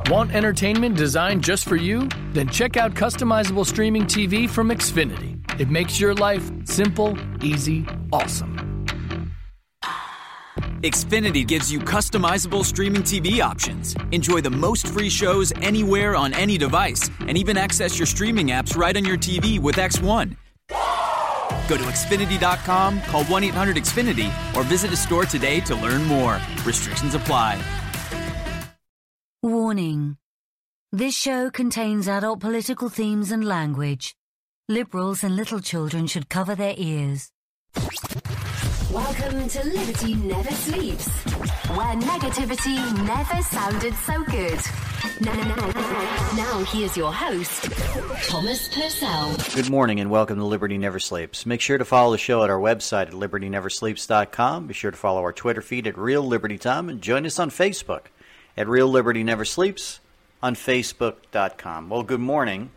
Want entertainment designed just for you? Then check out customizable streaming TV from Xfinity. It makes your life simple, easy, awesome. Xfinity gives you customizable streaming TV options. Enjoy the most free shows anywhere on any device, and even access your streaming apps right on your TV with X1. Go to Xfinity.com, call 1-800-XFINITY, or visit a store today to learn more. Restrictions apply. Warning. This show contains adult political themes and language. Liberals and little children should cover their ears. Welcome to Liberty Never Sleeps, where negativity never sounded so good. Now here's your host, Thomas Purcell. Good morning and welcome to Liberty Never Sleeps. Make sure to follow the show at our website at libertyneversleeps.com. Be sure to follow our Twitter feed at Real Liberty Tom and join us on Facebook at Real Liberty Never Sleeps on Facebook.com. Well, good morning.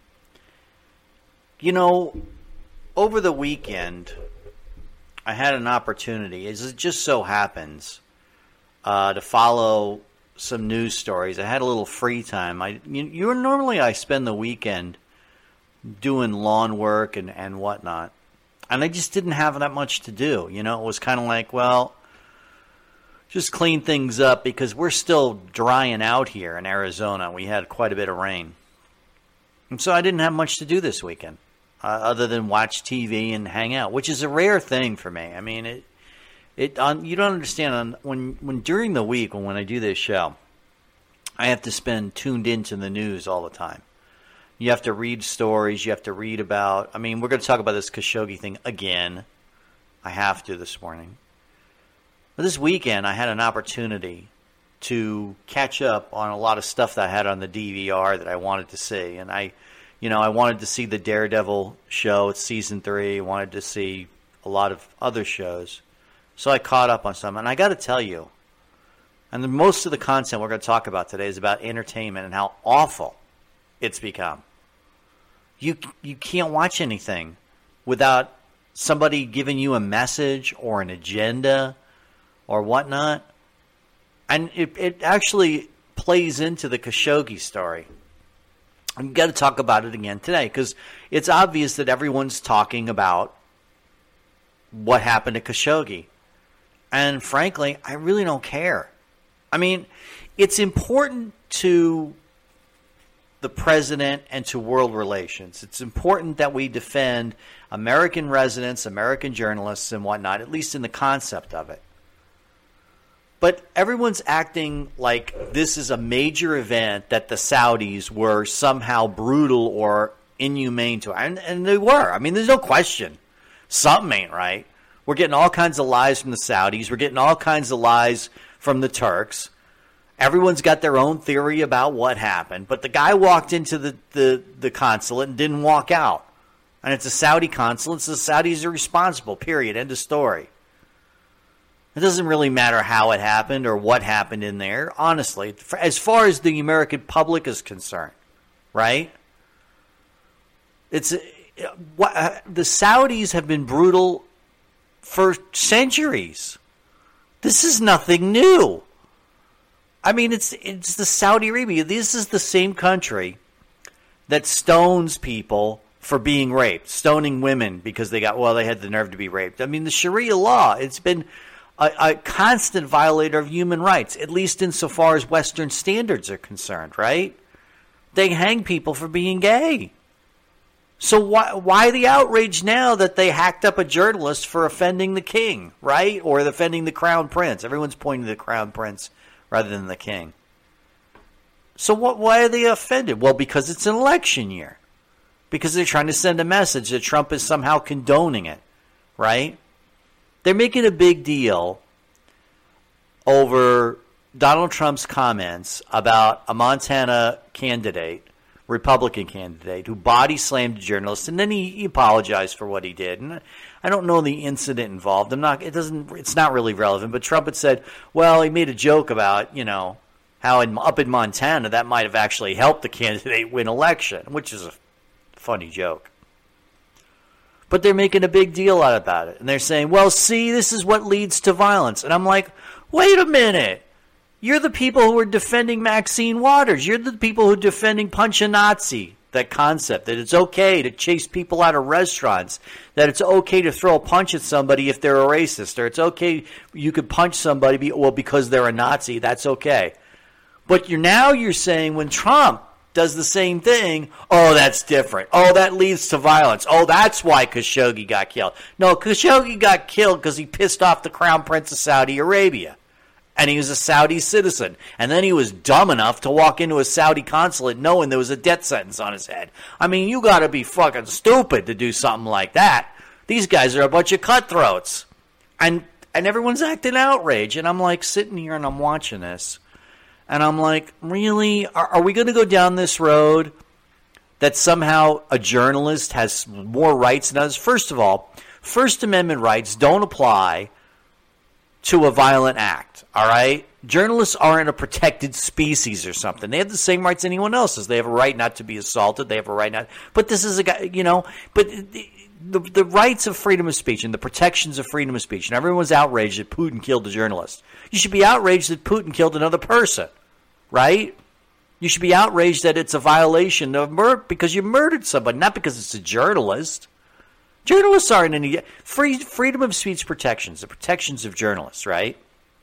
You know, over the weekend, I had an opportunity, as it just so happens, to follow some news stories. I had a little free time. Normally I spend the weekend doing lawn work and whatnot, and I just didn't have that much to do. You know, it was kind of like, well, just clean things up because we're still drying out here in Arizona. We had quite a bit of rain. And so I didn't have much to do this weekend other than watch TV and hang out, which is a rare thing for me. I mean, you don't understand. When during the week, when I do this show, I have to spend tuned into the news all the time. You have to read stories. You have to read about, I mean, we're going to talk about this Khashoggi thing again. I have to this morning. But this weekend, I had an opportunity to catch up on a lot of stuff that I had on the DVR that I wanted to see. And I wanted to see the Daredevil show. It's season 3. I wanted to see a lot of other shows. So I caught up on some. And I got to tell you, and most of the content we're going to talk about today is about entertainment and how awful it's become. You can't watch anything without somebody giving you a message or an agenda or whatnot. And it actually plays into the Khashoggi story. I've got to talk about it again today because it's obvious that everyone's talking about what happened to Khashoggi. And frankly, I really don't care. I mean, it's important to the president and to world relations. It's important that we defend American residents, American journalists, and whatnot, at least in the concept of it. But everyone's acting like this is a major event that the Saudis were somehow brutal or inhumane to. And they were. I mean, there's no question. Something ain't right. We're getting all kinds of lies from the Saudis. We're getting all kinds of lies from the Turks. Everyone's got their own theory about what happened. But the guy walked into the consulate and didn't walk out. And it's a Saudi consulate, so the Saudis are responsible, period. End of story. It doesn't really matter how it happened or what happened in there, honestly, as far as the American public is concerned, right? The Saudis have been brutal for centuries. This is nothing new. I mean, it's the Saudi Arabia. This is the same country that stones people for being raped, stoning women because they had the nerve to be raped. I mean, the Sharia law, it's been a constant violator of human rights, at least insofar as Western standards are concerned, right? They hang people for being gay. So why the outrage now that they hacked up a journalist for offending the king, right? Or offending the crown prince? Everyone's pointing to the crown prince rather than the king. So why are they offended? Well, because it's an election year. Because they're trying to send a message that Trump is somehow condoning it, right? They're making a big deal over Donald Trump's comments about a Montana candidate, Republican candidate, who body slammed a journalist, and then he apologized for what he did. And I don't know the incident involved. It's not really relevant. But Trump had said, well, he made a joke about, how up in Montana that might have actually helped the candidate win election, which is a funny joke. But they're making a big deal out about it. And they're saying, well, see, this is what leads to violence. And I'm like, wait a minute. You're the people who are defending Maxine Waters. You're the people who are defending Punch a Nazi, that concept, that it's okay to chase people out of restaurants, that it's okay to throw a punch at somebody if they're a racist, or it's okay you could punch somebody because they're a Nazi, that's okay. But you're saying when Trump does the same thing, oh, that's different. Oh, that leads to violence. Oh, that's why Khashoggi got killed. No, Khashoggi got killed because he pissed off the Crown Prince of Saudi Arabia. And he was a Saudi citizen. And then he was dumb enough to walk into a Saudi consulate knowing there was a death sentence on his head. I mean, you got to be fucking stupid to do something like that. These guys are a bunch of cutthroats. And everyone's acting outrage. And I'm like sitting here and I'm watching this. And I'm like, really? Are we going to go down this road that somehow a journalist has more rights than others? First of all, First Amendment rights don't apply to a violent act, all right? Journalists aren't a protected species or something. They have the same rights anyone else has. They have a right not to be assaulted. They have a right not. But this is a guy, but the rights of freedom of speech and the protections of freedom of speech, and everyone's outraged that Putin killed a journalist. You should be outraged that Putin killed another person, right? You should be outraged that it's a violation of murder because you murdered somebody, not because it's a journalist. Journalists aren't any freedom of speech protections, the protections of journalists, right?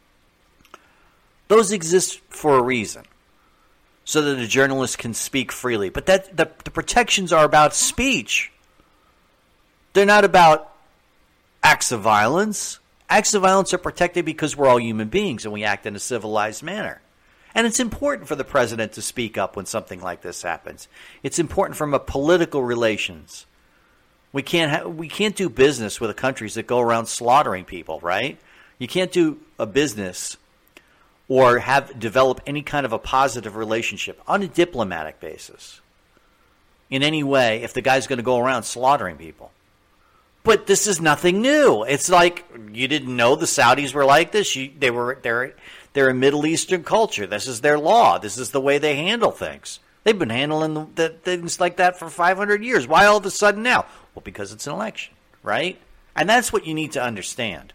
Those exist for a reason, so that a journalist can speak freely. But the protections are about speech. They're not about acts of violence. Acts of violence are protected because we're all human beings and we act in a civilized manner. And it's important for the president to speak up when something like this happens. It's important from a political relations. We can't do business with the countries that go around slaughtering people, right? You can't do a business or develop any kind of a positive relationship on a diplomatic basis in any way if the guy's going to go around slaughtering people. But this is nothing new. It's like you didn't know the Saudis were like this. They're a Middle Eastern culture. This is their law. This is the way they handle things. They've been handling things like that for 500 years. Why all of a sudden now? Well, because it's an election, right? And that's what you need to understand.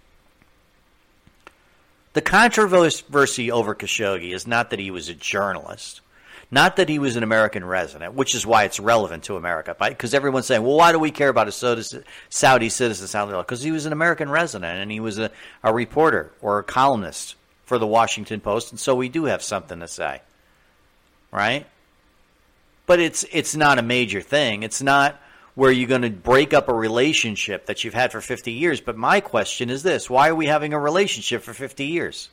The controversy over Khashoggi is not that he was a journalist, not that he was an American resident, which is why it's relevant to America, right? Because everyone's saying, well, why do we care about a Saudi citizen? Because he was an American resident and he was a reporter or a columnist for the Washington Post, and so we do have something to say, right? But it's not a major thing. It's not where you're going to break up a relationship that you've had for 50 years. But my question is this. Why are we having a relationship for 50 years?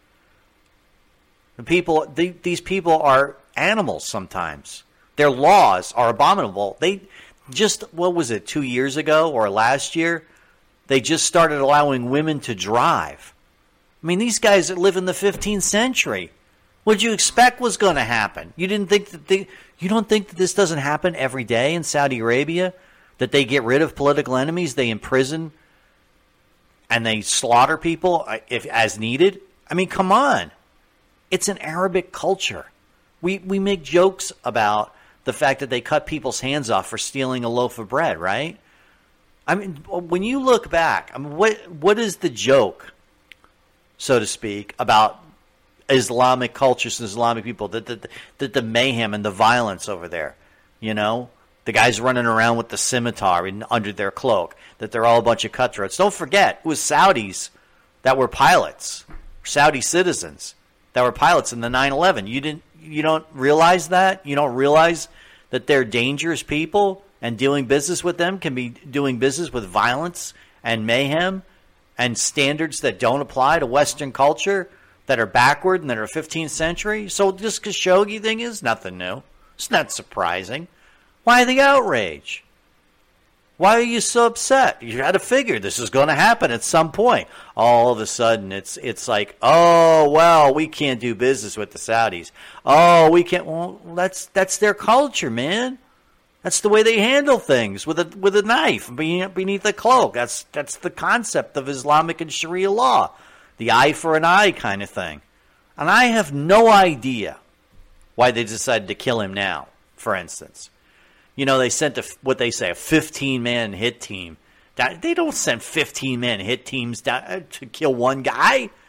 These people are animals sometimes. Their laws are abominable. They just, 2 years ago or last year, they just started allowing women to drive. I mean, these guys that live in the 15th century. What'd you expect was going to happen? You don't think that this doesn't happen every day in Saudi Arabia? That they get rid of political enemies, they imprison, and they slaughter people as needed? I mean, come on. It's an Arabic culture. We make jokes about the fact that they cut people's hands off for stealing a loaf of bread, right? I mean, when you look back, I mean, what is the joke, so to speak, about Islamic cultures and Islamic people, that the mayhem and the violence over there, the guys running around with the scimitar under their cloak, that they're all a bunch of cutthroats. Don't forget, it was Saudis that were pilots, Saudi citizens that were pilots in the 9/11. You don't realize that? You don't realize that they're dangerous people, and doing business with them can be doing business with violence and mayhem and standards that don't apply to Western culture, that are backward and that are 15th century. So this Khashoggi thing is nothing new. It's not surprising. Why the outrage? Why are you so upset? You had to figure this is going to happen at some point. All of a sudden, it's like, oh, well, we can't do business with the Saudis. Oh, we can't. Well, that's their culture, man. That's the way they handle things, with a knife beneath a cloak. That's the concept of Islamic and Sharia law. The eye for an eye kind of thing. And I have no idea why they decided to kill him now, for instance. They sent a 15-man hit team. They don't send 15-man hit teams down to kill one guy.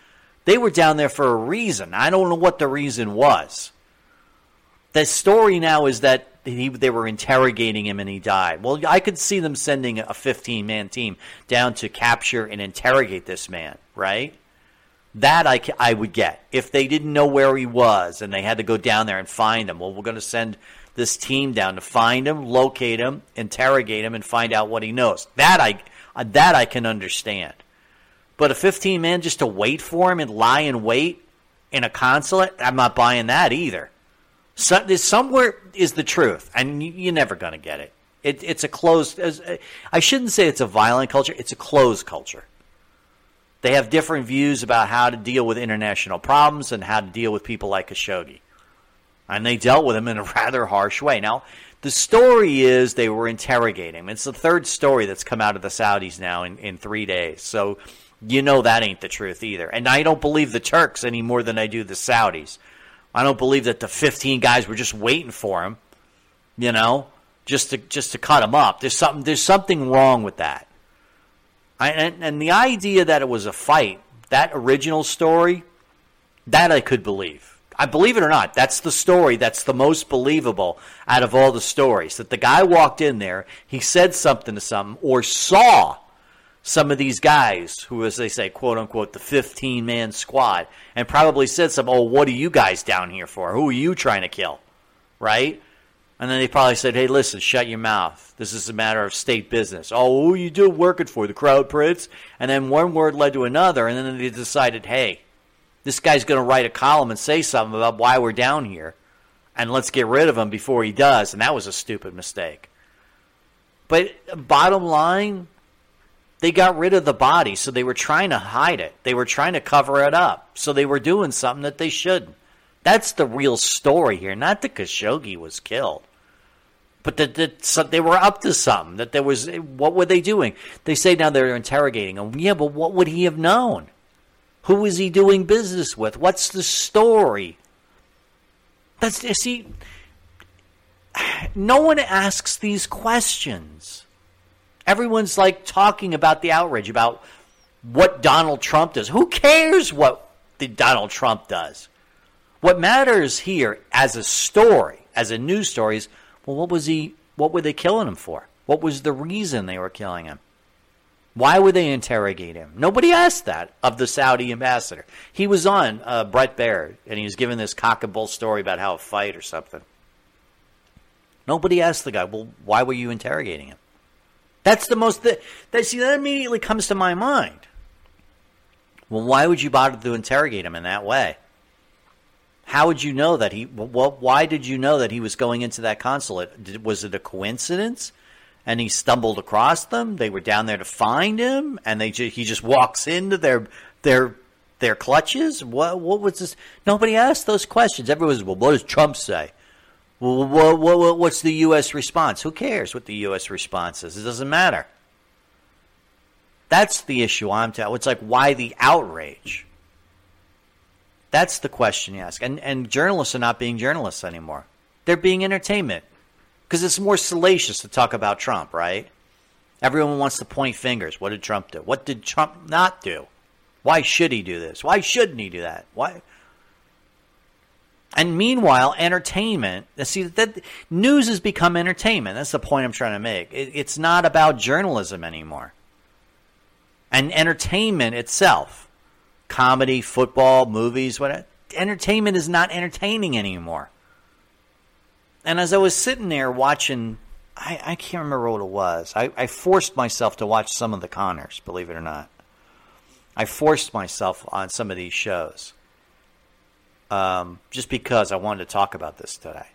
They were down there for a reason. I don't know what the reason was. The story now is that they were interrogating him and he died. Well, I could see them sending a 15-man team down to capture and interrogate this man, right? That I would get. If they didn't know where he was and they had to go down there and find him, well, we're going to send this team down to find him, locate him, interrogate him, and find out what he knows. That I can understand. But a 15-man just to wait for him and lie in wait in a consulate, I'm not buying that either. Somewhere is the truth, and you're never going to get it. It's a closed. I shouldn't say it's a violent culture. It's a closed culture. They have different views about how to deal with international problems and how to deal with people like Khashoggi. And they dealt with him in a rather harsh way. Now, the story is they were interrogating him. It's the third story that's come out of the Saudis now in 3 days. So you know that ain't the truth either. And I don't believe the Turks any more than I do the Saudis. I don't believe that the 15 guys were just waiting for him, just to cut him up. There's something wrong with that. And the idea that it was a fight, that original story, that I could believe. I believe it or not, that's the story that's the most believable out of all the stories. That the guy walked in there, he said something to something, or saw some of these guys who, as they say, quote unquote, the 15-man squad, and probably said something, oh, what are you guys down here for? Who are you trying to kill? Right? And then they probably said, hey, listen, shut your mouth. This is a matter of state business. Oh, who are you doing working for? The Crown Prince? And then one word led to another, and then they decided, hey, this guy's going to write a column and say something about why we're down here, and let's get rid of him before he does. And that was a stupid mistake. But bottom line, they got rid of the body, so they were trying to hide it. They were trying to cover it up. So they were doing something that they shouldn't. That's the real story here, not that Khashoggi was killed. But that they were up to something. That there was, what were they doing? They say now they're interrogating him. Yeah, but what would he have known? Who was he doing business with? What's the story? No one asks these questions. Everyone's like talking about the outrage, about what Donald Trump does. Who cares what Donald Trump does? What matters here as a story, as a news story, is, well, what were they killing him for? What was the reason they were killing him? Why would they interrogate him? Nobody asked that of the Saudi ambassador. He was on Brett Baird, and he was giving this cock and bull story about how a fight or something. Nobody asked the guy, well, why were you interrogating him? That's the most, that immediately comes to my mind. Well, why would you bother to interrogate him in that way? How would you know that why did you know that he was going into that consulate? Was it a coincidence? And he stumbled across them? They were down there to find him? And he just walks into their clutches? What was this? Nobody asked those questions. Everyone's, well, what does Trump say? Well, what's the U.S. response? Who cares what the U.S. response is? It doesn't matter. That's the issue I'm telling. It's like, why the outrage? That's the question you ask. And journalists are not being journalists anymore. They're being entertainment. Because it's more salacious to talk about Trump, right? Everyone wants to point fingers. What did Trump do? What did Trump not do? Why should he do this? Why shouldn't he do that? Why? And meanwhile, entertainment, see, that news has become entertainment. That's the point I'm trying to make. It's not about journalism anymore. And entertainment itself, comedy, football, movies, whatever, entertainment is not entertaining anymore. And as I was sitting there watching, I can't remember what it was. I forced myself to watch some of the Connors, believe it or not. I forced myself on some of these shows. Just because I wanted to talk about this today.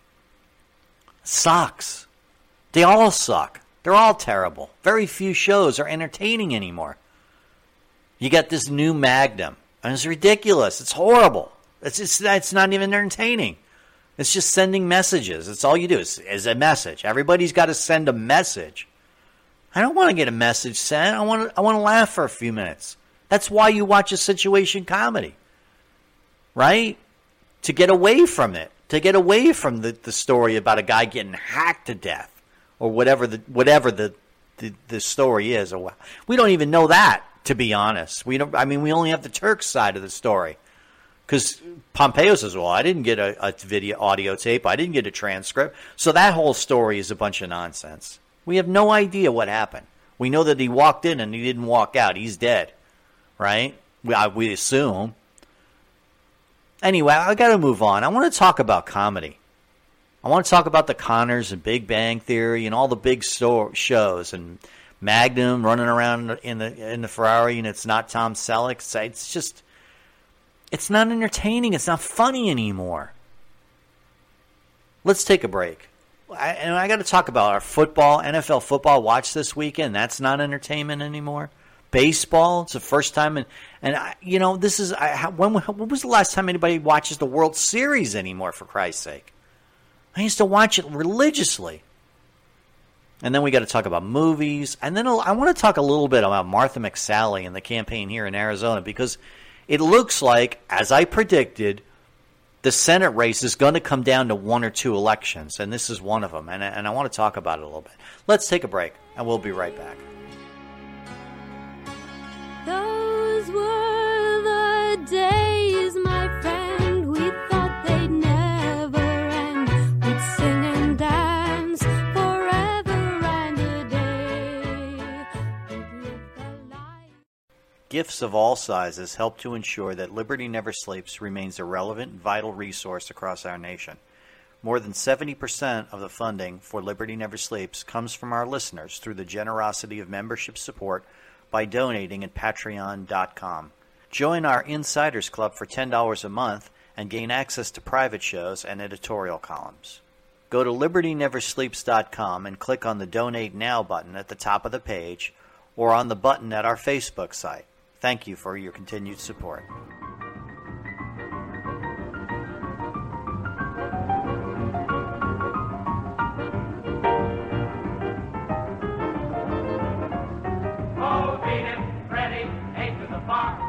Sucks. They all suck. They're all terrible. Very few shows are entertaining anymore. You got this new Magnum, and it's ridiculous. It's horrible. It's not even entertaining. It's just sending messages. That's all you do is a message. Everybody's got to send a message. I don't want to get a message sent. I want to laugh for a few minutes. That's why you watch a situation comedy. Right? To get away from it. To get away from the story about a guy getting hacked to death. Or whatever the story is. We don't even know that to be honest. We only have the Turks side of the story. Because Pompeo says, well, I didn't get a video audio tape. I didn't get a transcript. So that whole story is a bunch of nonsense. We have no idea what happened. We know that he walked in and he didn't walk out. He's dead, right? We assume. Anyway, I got to move on. I want to talk about comedy. I want to talk about the Connors and Big Bang Theory and all the big shows and Magnum running around in the Ferrari and it's not Tom Selleck. It's just... It's not entertaining. It's not funny anymore. Let's take a break. I got to talk about our football, NFL football watch this weekend. That's not entertainment anymore. Baseball, it's the first time. This is, when was the last time anybody watches the World Series anymore, for Christ's sake? I used to watch it religiously. And then we got to talk about movies. And then I want to talk a little bit about Martha McSally and the campaign here in Arizona, because it looks like, as I predicted, the Senate race is going to come down to one or two elections, and this is one of them. And I want to talk about it a little bit. Let's take a break, and we'll be right back. Those were the days, my friend, we thought they'd never end. We'd sing and dance forever and a day. We'd live the life. Gifts of all sizes help to ensure that Liberty Never Sleeps remains a relevant and vital resource across our nation. More than 70% of the funding for Liberty Never Sleeps comes from our listeners through the generosity of membership support by donating at Patreon.com. Join our Insiders Club for $10 a month and gain access to private shows and editorial columns. Go to LibertyNeverSleeps.com and click on the Donate Now button at the top of the page or on the button at our Facebook site. Thank you for your continued support. Oh, beat it, Freddie, 8 to the bar.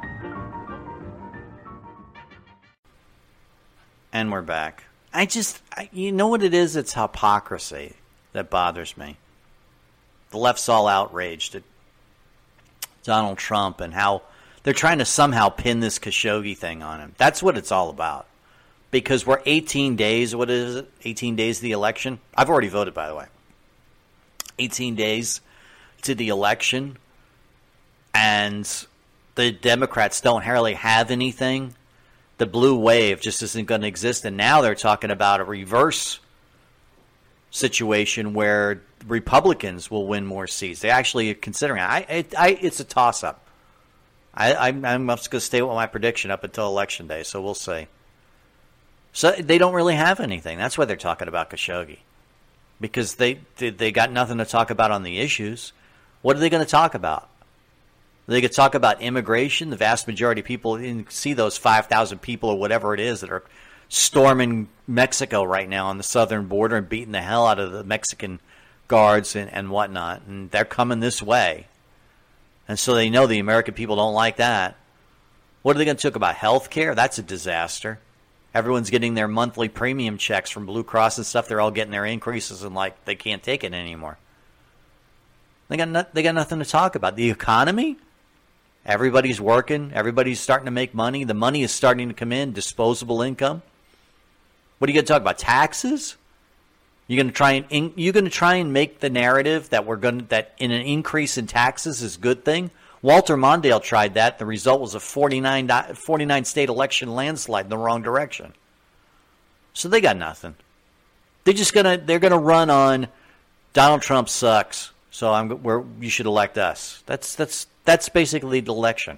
And we're back. You know what it is? It's hypocrisy that bothers me. The left's all outraged at Donald Trump and how they're trying to somehow pin this Khashoggi thing on him. That's what it's all about. Because we're 18 days, what is it? 18 days to the election? I've already voted, by the way. 18 days to the election, and the Democrats don't really have anything. The blue wave just isn't going to exist, and now they're talking about a reverse situation where Republicans will win more seats. They actually are considering it. It's a toss-up. I'm just going to stay with my prediction up until Election Day, so we'll see. So they don't really have anything. That's why they're talking about Khashoggi. Because they got nothing to talk about on the issues. What are they going to talk about? They could talk about immigration. The vast majority of people didn't see those 5,000 people or whatever it is that are storming Mexico right now on the southern border and beating the hell out of the Mexican guards and whatnot. And they're coming this way. And so they know the American people don't like that. What are they going to talk about? Health care? That's a disaster. Everyone's getting their monthly premium checks from Blue Cross and stuff. They're all getting their increases and like they can't take it anymore. They got nothing to talk about. The economy? Everybody's working. Everybody's starting to make money. The money is starting to come in. Disposable income. What are you going to talk about? Taxes? You're going to try and make the narrative that that in an increase in taxes is a good thing. Walter Mondale tried that. The result was a 49 state election landslide in the wrong direction. So they got nothing. They're gonna run on Donald Trump sucks. So you should elect us. That's basically the election.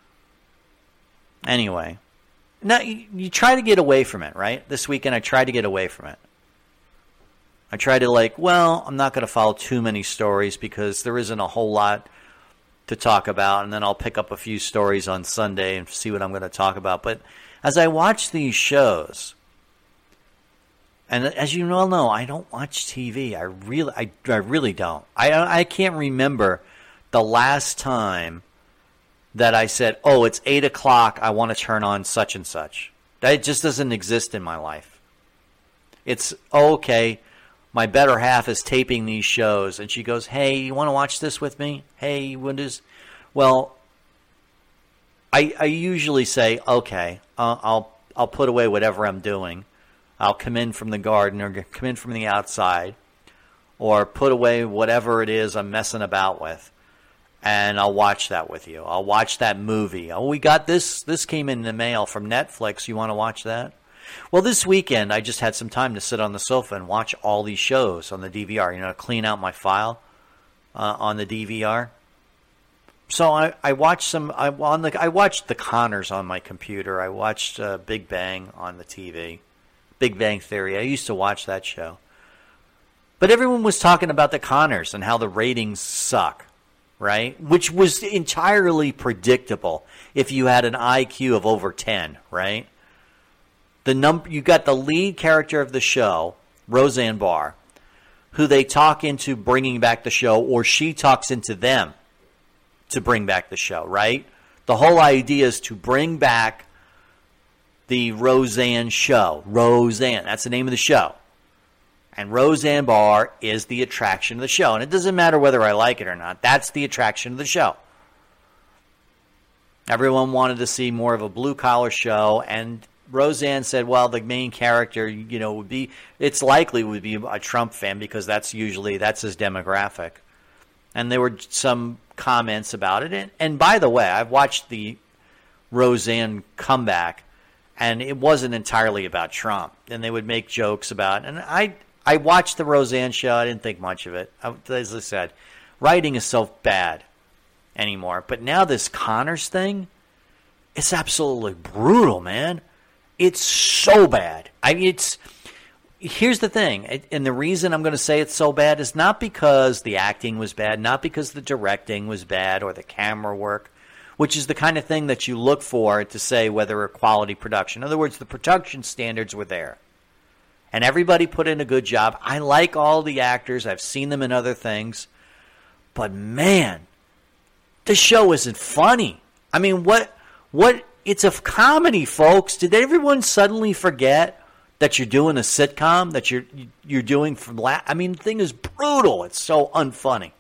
Anyway, now you try to get away from it, right? This weekend I tried to get away from it. I tried to I'm not going to follow too many stories because there isn't a whole lot to talk about, and then I'll pick up a few stories on Sunday and see what I'm going to talk about. But as I watch these shows, and as you all know, I don't watch TV. I really don't. I can't remember the last time that I said, "Oh, it's 8 o'clock. I want to turn on such and such." That just doesn't exist in my life. It's okay. My better half is taping these shows, and she goes, "Hey, you want to watch this with me? Hey, Well, I usually say, okay, I'll put away whatever I'm doing. I'll come in from the garden or come in from the outside or put away whatever it is I'm messing about with, and I'll watch that with you. I'll watch that movie. Oh, we got this. This came in the mail from Netflix. You want to watch that? Well, this weekend I just had some time to sit on the sofa and watch all these shows on the DVR, clean out my file on the DVR. So I watched some. I watched The Conners on my computer. I watched Big Bang on the TV, Big Bang Theory. I used to watch that show, but everyone was talking about The Conners and how the ratings suck, right? Which was entirely predictable if you had an IQ of over 10, right? You got the lead character of the show, Roseanne Barr, who they talk into bringing back the show, or she talks into them to bring back the show, right? The whole idea is to bring back the Roseanne show. Roseanne, that's the name of the show. And Roseanne Barr is the attraction of the show. And it doesn't matter whether I like it or not. That's the attraction of the show. Everyone wanted to see more of a blue-collar show, and Roseanne said, well, the main character, it's likely would be a Trump fan because that's his demographic. And there were some comments about it. And by the way, I've watched the Roseanne comeback, and it wasn't entirely about Trump. And they would make jokes about it. And I watched the Roseanne show. I didn't think much of it. As I said, writing is so bad anymore. But now this Conners thing, it's absolutely brutal, man. It's so bad. Here's the thing, and the reason I'm going to say it's so bad is not because the acting was bad, not because the directing was bad or the camera work, which is the kind of thing that you look for to say whether a quality production. In other words, the production standards were there. And everybody put in a good job. I like all the actors. I've seen them in other things. But man, the show isn't funny. I mean, what? It's a comedy, folks. Did everyone suddenly forget that you're doing a sitcom, that you're doing the thing is brutal. It's so unfunny.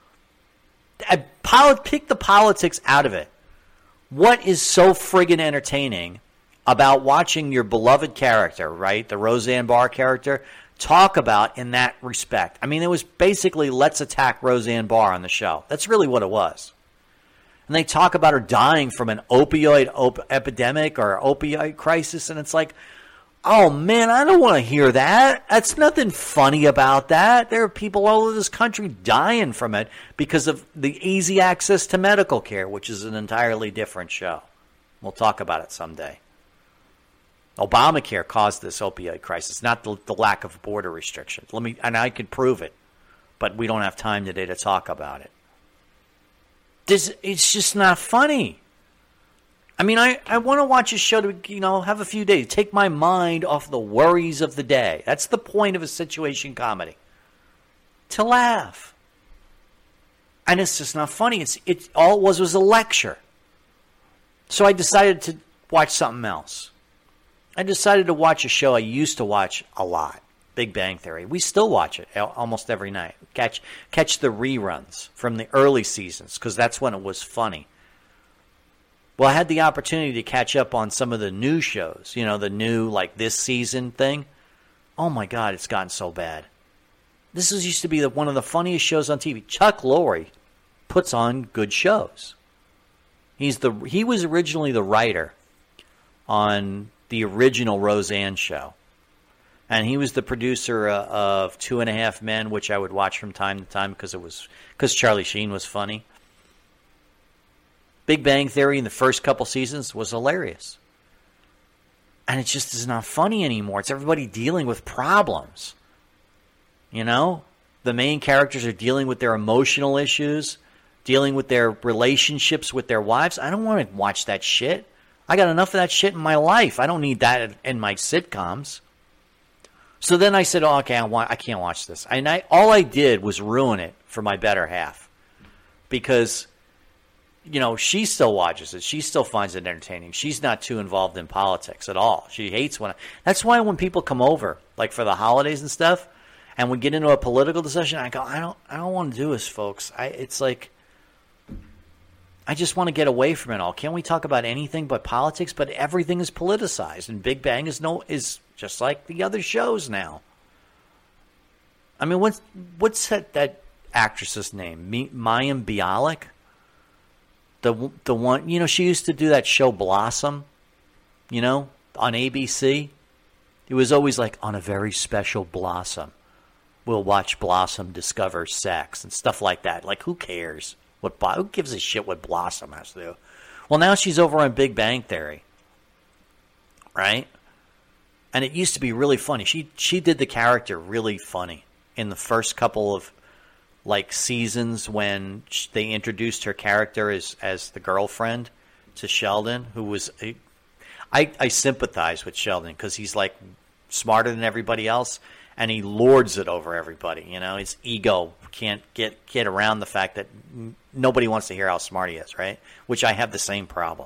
Pick the politics out of it. What is so friggin' entertaining about watching your beloved character, right, the Roseanne Barr character, talk about in that respect? I mean, it was basically let's attack Roseanne Barr on the show. That's really what it was. And they talk about her dying from an opioid epidemic or opioid crisis, and it's like, oh, man, I don't want to hear that. That's nothing funny about that. There are people all over this country dying from it because of the easy access to medical care, which is an entirely different show. We'll talk about it someday. Obamacare caused this opioid crisis, not the lack of border restrictions. And I could prove it, but we don't have time today to talk about it. It's just not funny. I mean, I want to watch a show to, have a few days. Take my mind off the worries of the day. That's the point of a situation comedy. To laugh. And it's just not funny. All it was a lecture. So I decided to watch something else. I decided to watch a show I used to watch a lot. Big Bang Theory. We still watch it almost every night. Catch the reruns from the early seasons because that's when it was funny. Well, I had the opportunity to catch up on some of the new shows, the new, this season thing. Oh, my God, it's gotten so bad. This used to be one of the funniest shows on TV. Chuck Lorre puts on good shows. He was originally the writer on the original Roseanne show. And he was the producer of 2.5 Men, which I would watch from time to time because Charlie Sheen was funny. Big Bang Theory in the first couple seasons was hilarious. And it just is not funny anymore. It's everybody dealing with problems. The main characters are dealing with their emotional issues, dealing with their relationships with their wives. I don't want to watch that shit. I got enough of that shit in my life. I don't need that in my sitcoms. So then I said, okay, I can't watch this. And all I did was ruin it for my better half. Because, she still watches it. She still finds it entertaining. She's not too involved in politics at all. She hates that's why when people come over, like for the holidays and stuff, and we get into a political discussion, I go, I don't want to do this, folks. It's like, I just want to get away from it all. Can't we talk about anything but politics? But everything is politicized, and Big Bang is just like the other shows now. I mean, what's that actress's name? Mayim Bialik? The one, you know, she used to do that show Blossom, you know, on ABC. It was always like, on a very special Blossom, we'll watch Blossom discover sex and stuff like that. Like, who cares? Who gives a shit what Blossom has to do? Well, now she's over on Big Bang Theory, right? And it used to be really funny. She did the character really funny in the first couple of like seasons when they introduced her character as the girlfriend to Sheldon, who was I sympathize with Sheldon because he's like smarter than everybody else, and he lords it over everybody. You know, his ego can't get around the fact that nobody wants to hear how smart he is, right? Which I have the same problem.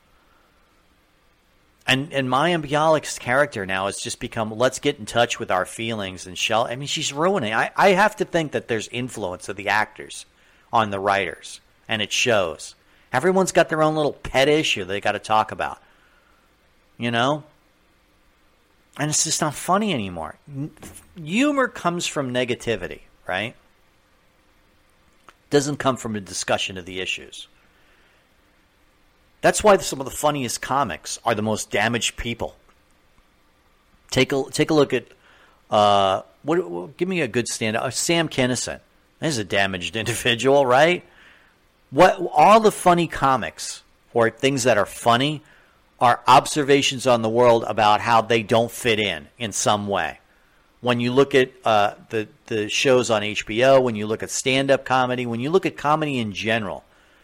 And Mayim Bialik's character now has just become, let's get in touch with our feelings. And I mean, she's ruining. I have to think that there's influence of the actors on the writers, and it shows. Everyone's got their own little pet issue they got to talk about, you know? And it's just not funny anymore. Humor comes from negativity, right? Doesn't come from a discussion of the issues. That's why some of the funniest comics are the most damaged people. Take a look at give me a good stand-up. Sam Kinison. He's a damaged individual, right? All the funny comics or things that are funny are observations on the world about how they don't fit in some way. When you look at the shows on HBO, when you look at stand-up comedy, when you look at comedy in general,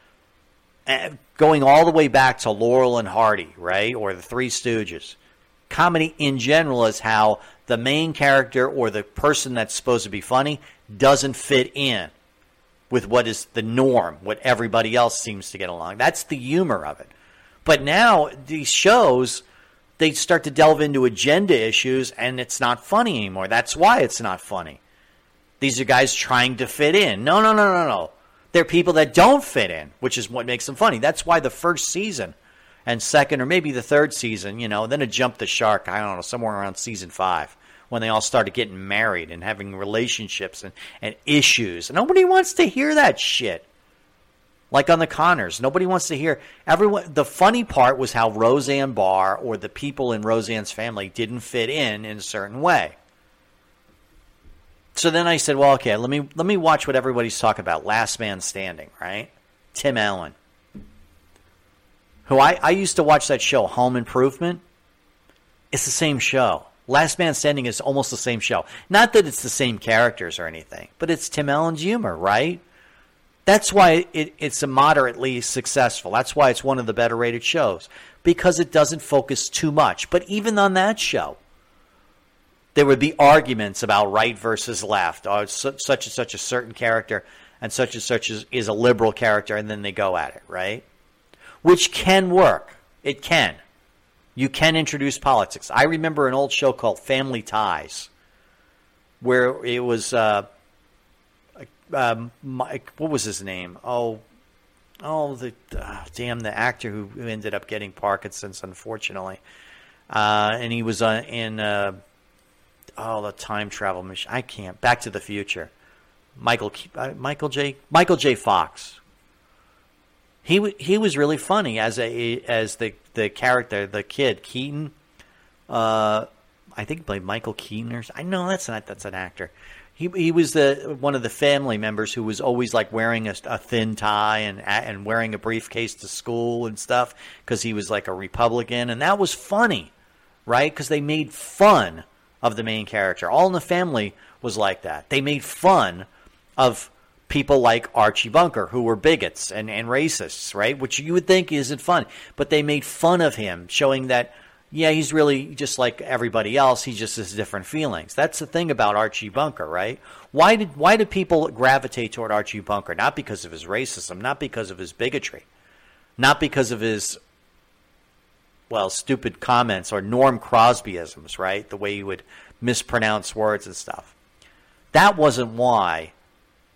going all the way back to Laurel and Hardy, right, or the Three Stooges, comedy in general is how the main character or the person that's supposed to be funny doesn't fit in with what is the norm, what everybody else seems to get along. That's the humor of it. But now these shows, they start to delve into agenda issues, and it's not funny anymore. That's why it's not funny. These are guys trying to fit in. No. They're people that don't fit in, which is what makes them funny. That's why the first season and second or maybe the third season, you know, then it jumped the shark, I don't know, somewhere around season 5, when they all started getting married and having relationships and issues. Nobody wants to hear that shit. Like on the Connors, nobody wants to hear everyone. The funny part was how Roseanne Barr or the people in Roseanne's family didn't fit in a certain way. So then I said, well, okay, let me watch what everybody's talking about. Last Man Standing, right? Tim Allen. Who I used to watch that show, Home Improvement. It's the same show. Last Man Standing is almost the same show. Not that it's the same characters or anything, but it's Tim Allen's humor, right? That's why it's a moderately successful. That's why it's one of the better rated shows. Because it doesn't focus too much. But even on that show, there would be arguments about right versus left. Or such and such a certain character and such is a liberal character, and then they go at it, right? Which can work. It can. You can introduce politics. I remember an old show called Family Ties, where it was, what was his name? The actor who ended up getting Parkinson's, unfortunately. And he was in the time travel mission. I can't. Back to the Future. Michael J. Fox. He was really funny as the character, the kid Keaton. I think he played Michael Keaton. I know that's an actor. He was one of the family members who was always like wearing a thin tie and wearing a briefcase to school and stuff because he was like a Republican, and that was funny, right? Because they made fun of the main character. All in the Family was like that. They made fun of people like Archie Bunker, who were bigots and racists, right? Which you would think isn't fun. But they made fun of him, showing that, yeah, he's really just like everybody else. He just has different feelings. That's the thing about Archie Bunker, right? Why did people gravitate toward Archie Bunker? Not because of his racism, not because of his bigotry, not because of his, stupid comments or Norm Crosbyisms, right? The way he would mispronounce words and stuff. That wasn't why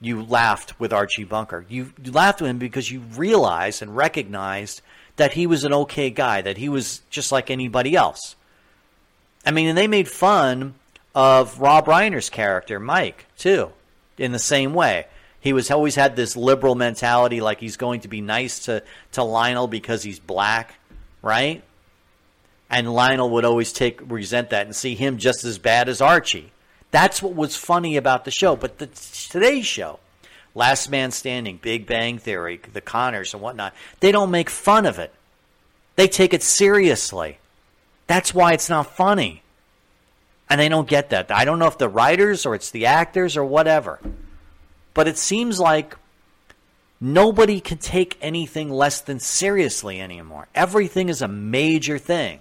you laughed with Archie Bunker. You laughed with him because you realized and recognized that he was an okay guy, that he was just like anybody else. I mean, and they made fun of Rob Reiner's character, Mike, too, in the same way. He was always had this liberal mentality, like he's going to be nice to Lionel because he's black, right? And Lionel would always resent that and see him just as bad as Archie. That's what was funny about the show. But today's show, Last Man Standing, Big Bang Theory, The Connors and whatnot, they don't make fun of it. They take it seriously. That's why it's not funny. And they don't get that. I don't know if the writers or it's the actors or whatever. But it seems like nobody can take anything less than seriously anymore. Everything is a major thing.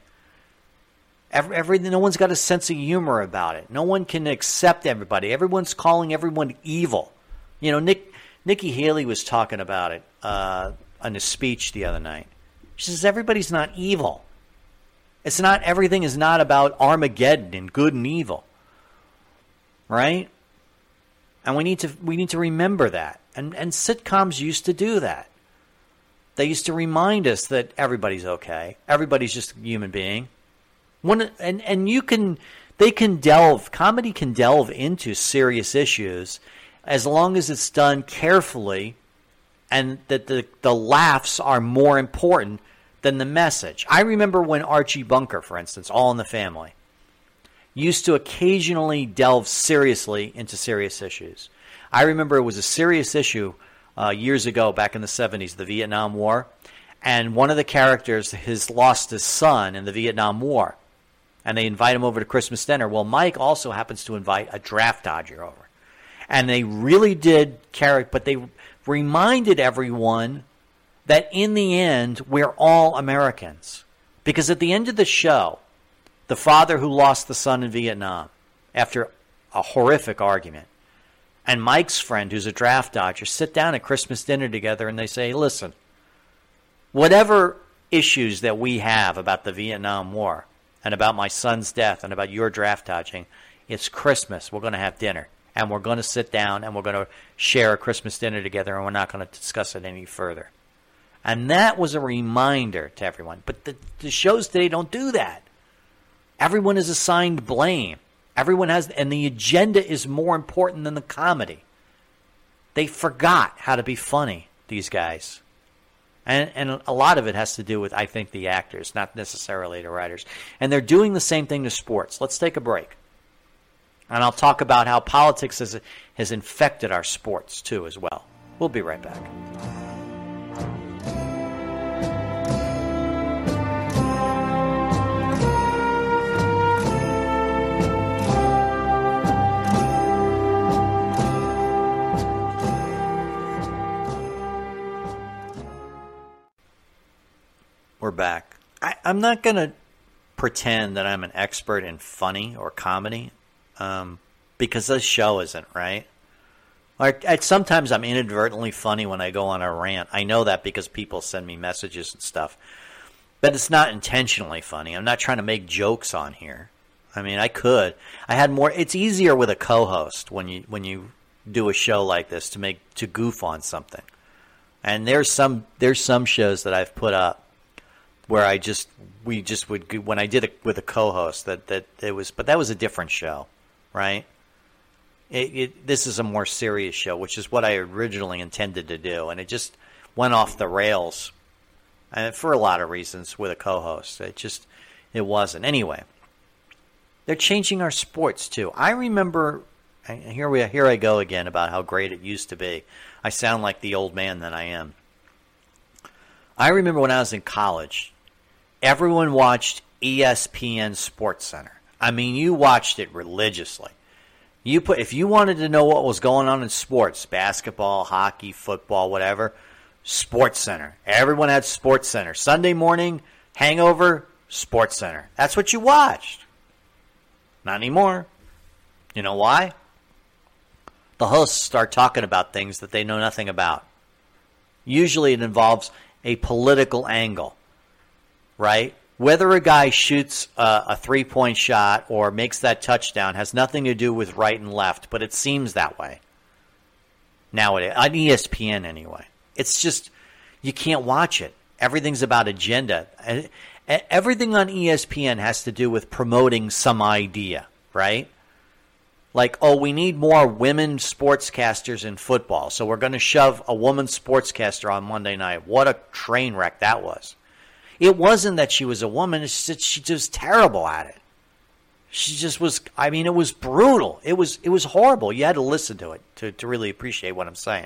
No one's got a sense of humor about it. No one can accept everybody. Everyone's calling everyone evil. You know, Nikki Haley was talking about it on a speech the other night. She says everybody's not evil. It's not, everything is not about Armageddon and good and evil, right? And we need to remember that. And sitcoms used to do that. They used to remind us that everybody's okay. Everybody's just a human being. Comedy can delve into serious issues as long as it's done carefully and that the laughs are more important than the message. I remember when Archie Bunker, for instance, All in the Family, used to occasionally delve seriously into serious issues. I remember it was a serious issue years ago, back in the 70s, the Vietnam War, and one of the characters has lost his son in the Vietnam War, and they invite him over to Christmas dinner. Well, Mike also happens to invite a draft dodger over, and they really did but they reminded everyone that in the end, we're all Americans. Because at the end of the show, the father who lost the son in Vietnam after a horrific argument, and Mike's friend, who's a draft dodger, sit down at Christmas dinner together and they say, listen, whatever issues that we have about the Vietnam War and about my son's death and about your draft dodging, it's Christmas. We're going to have dinner. And we're going to sit down and we're going to share a Christmas dinner together, and we're not going to discuss it any further. And that was a reminder to everyone. But the shows today don't do that. Everyone is assigned blame. Everyone has, and the agenda is more important than the comedy. They forgot how to be funny, these guys. And a lot of it has to do with, I think, the actors, not necessarily the writers. And they're doing the same thing to sports. Let's take a break. And I'll talk about how politics has infected our sports, too, as well. We'll be right back. We're back. I'm not going to pretend that I'm an expert in funny or comedy because this show isn't, right? Sometimes I'm inadvertently funny when I go on a rant. I know that because people send me messages and stuff. But it's not intentionally funny. I'm not trying to make jokes on here. I mean, I could. I had more. It's easier with a co-host when you do a show like this to goof on something. And there's some shows that I've put up where we would, when I did it with a co-host, but that was a different show, right? This is a more serious show, which is what I originally intended to do, and it just went off the rails, and for a lot of reasons with a co-host. It wasn't. Anyway, they're changing our sports too. I remember, here I go again about how great it used to be. I sound like the old man that I am. I remember when I was in college, everyone watched ESPN SportsCenter. I mean, you watched it religiously. If you wanted to know what was going on in sports, basketball, hockey, football, whatever, SportsCenter. Everyone had SportsCenter. Sunday morning, hangover, SportsCenter. That's what you watched. Not anymore. You know why? The hosts start talking about things that they know nothing about. Usually it involves a political angle, right? Whether a guy shoots a three-point shot or makes that touchdown has nothing to do with right and left, but it seems that way. nowadays, on ESPN anyway. It's just, you can't watch it. Everything's about agenda. Everything on ESPN has to do with promoting some idea, right? Like, oh, we need more women sportscasters in football, so we're going to shove a woman sportscaster on Monday night. What a train wreck that was. It wasn't that she was a woman. It's that she just was terrible at it. She just was, I mean, it was brutal. It was horrible. You had to listen to it to really appreciate what I'm saying.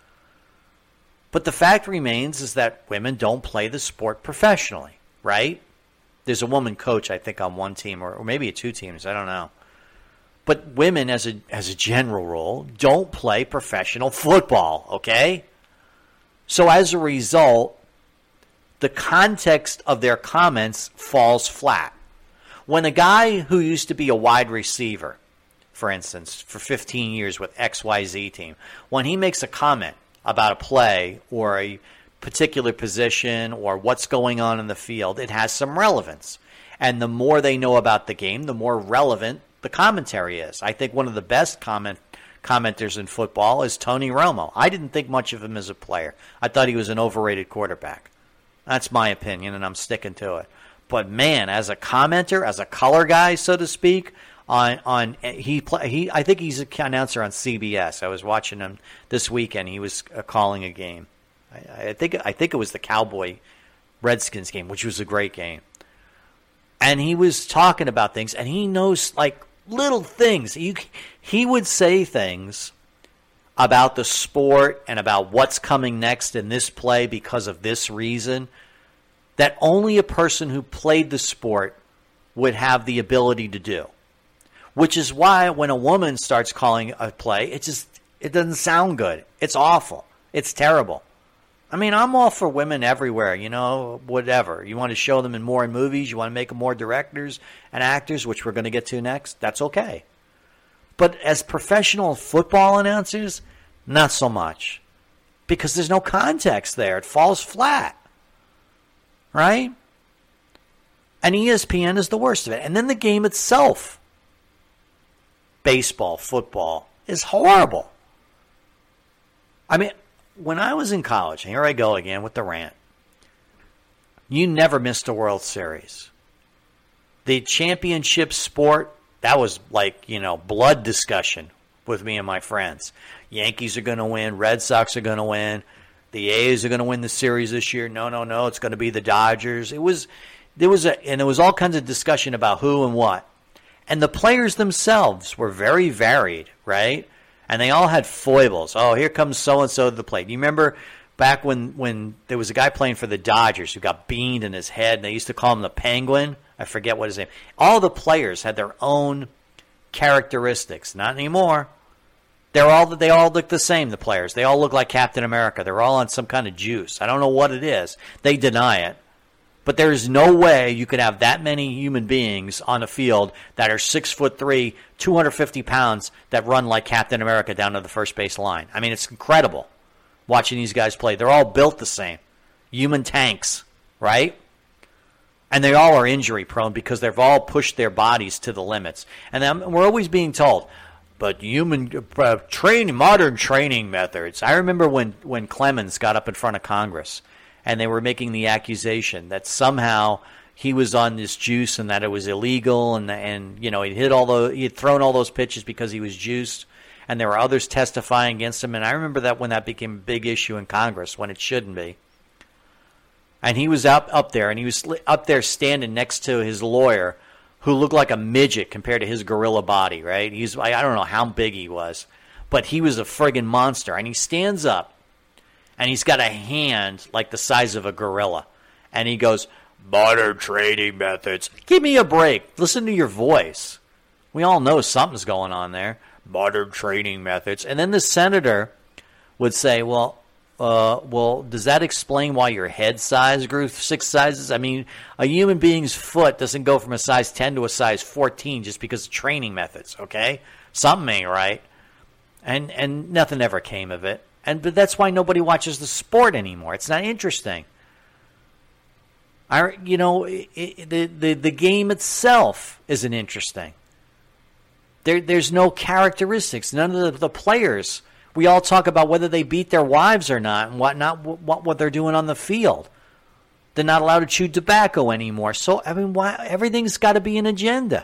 But the fact remains is that women don't play the sport professionally, right? There's a woman coach, I think, on one team, or maybe 2 teams. I don't know. But women, as a general rule, don't play professional football, okay? So as a result, the context of their comments falls flat. When a guy who used to be a wide receiver, for instance, for 15 years with XYZ team, when he makes a comment about a play or a particular position or what's going on in the field, it has some relevance. And the more they know about the game, the more relevant the commentary is. I think one of the best commenters in football is Tony Romo. I didn't think much of him as a player. I thought he was an overrated quarterback. That's my opinion, and I'm sticking to it. But man, as a commenter, as a color guy, so to speak, I think he's an announcer on CBS. I was watching him this weekend. He was calling a game. I think it was the Cowboy Redskins game, which was a great game. And he was talking about things, and he knows like little things. He would say things about the sport and about what's coming next in this play because of this reason that only a person who played the sport would have the ability to do. Which is why when a woman starts calling a play, it doesn't sound good. It's awful. It's terrible. I mean, I'm all for women everywhere, whatever. You want to show them in more movies, you want to make them more directors and actors, which we're going to get to next, that's okay. But as professional football announcers, not so much. Because there's no context there. It falls flat. Right? And ESPN is the worst of it. And then the game itself, baseball, football, is horrible. I mean, when I was in college, and here I go again with the rant, you never missed a World Series. The championship sport, that was like, blood discussion with me and my friends. Yankees are going to win. Red Sox are going to win. The A's are going to win the series this year. No, it's going to be the Dodgers. There was all kinds of discussion about who and what. And the players themselves were very varied, right? And they all had foibles. Oh, here comes so-and-so to the plate. You remember back when there was a guy playing for the Dodgers who got beamed in his head, and they used to call him the Penguin? I forget what his name. All the players had their own characteristics. Not anymore. They all look the same, the players. They all look like Captain America. They're all on some kind of juice. I don't know what it is. They deny it. But there's no way you could have that many human beings on a field that are 6'3", 250 pounds that run like Captain America down to the first base line. I mean, it's incredible watching these guys play. They're all built the same. Human tanks, right? And they all are injury prone because they've all pushed their bodies to the limits. And then we're always being told, but modern training methods. I remember when Clemens got up in front of Congress and they were making the accusation that somehow he was on this juice and that it was illegal and he had thrown all those pitches because he was juiced, and there were others testifying against him. And I remember that when that became a big issue in Congress when it shouldn't be. And he was up there, and he was up there standing next to his lawyer, who looked like a midget compared to his gorilla body, right? I don't know how big he was, but he was a friggin' monster. And he stands up, and he's got a hand like the size of a gorilla. And he goes, modern training methods. Give me a break. Listen to your voice. We all know something's going on there. Modern training methods. And then the senator would say, well, does that explain why your head size grew 6 sizes? I mean, a human being's foot doesn't go from a size 10 to a size 14 just because of training methods, okay? Something ain't right. And nothing ever came of it. But that's why nobody watches the sport anymore. It's not interesting. The game itself isn't interesting. There's no characteristics. None of the players We all talk about whether they beat their wives or not and what they're doing on the field. They're not allowed to chew tobacco anymore. So, I mean, why everything's got to be an agenda.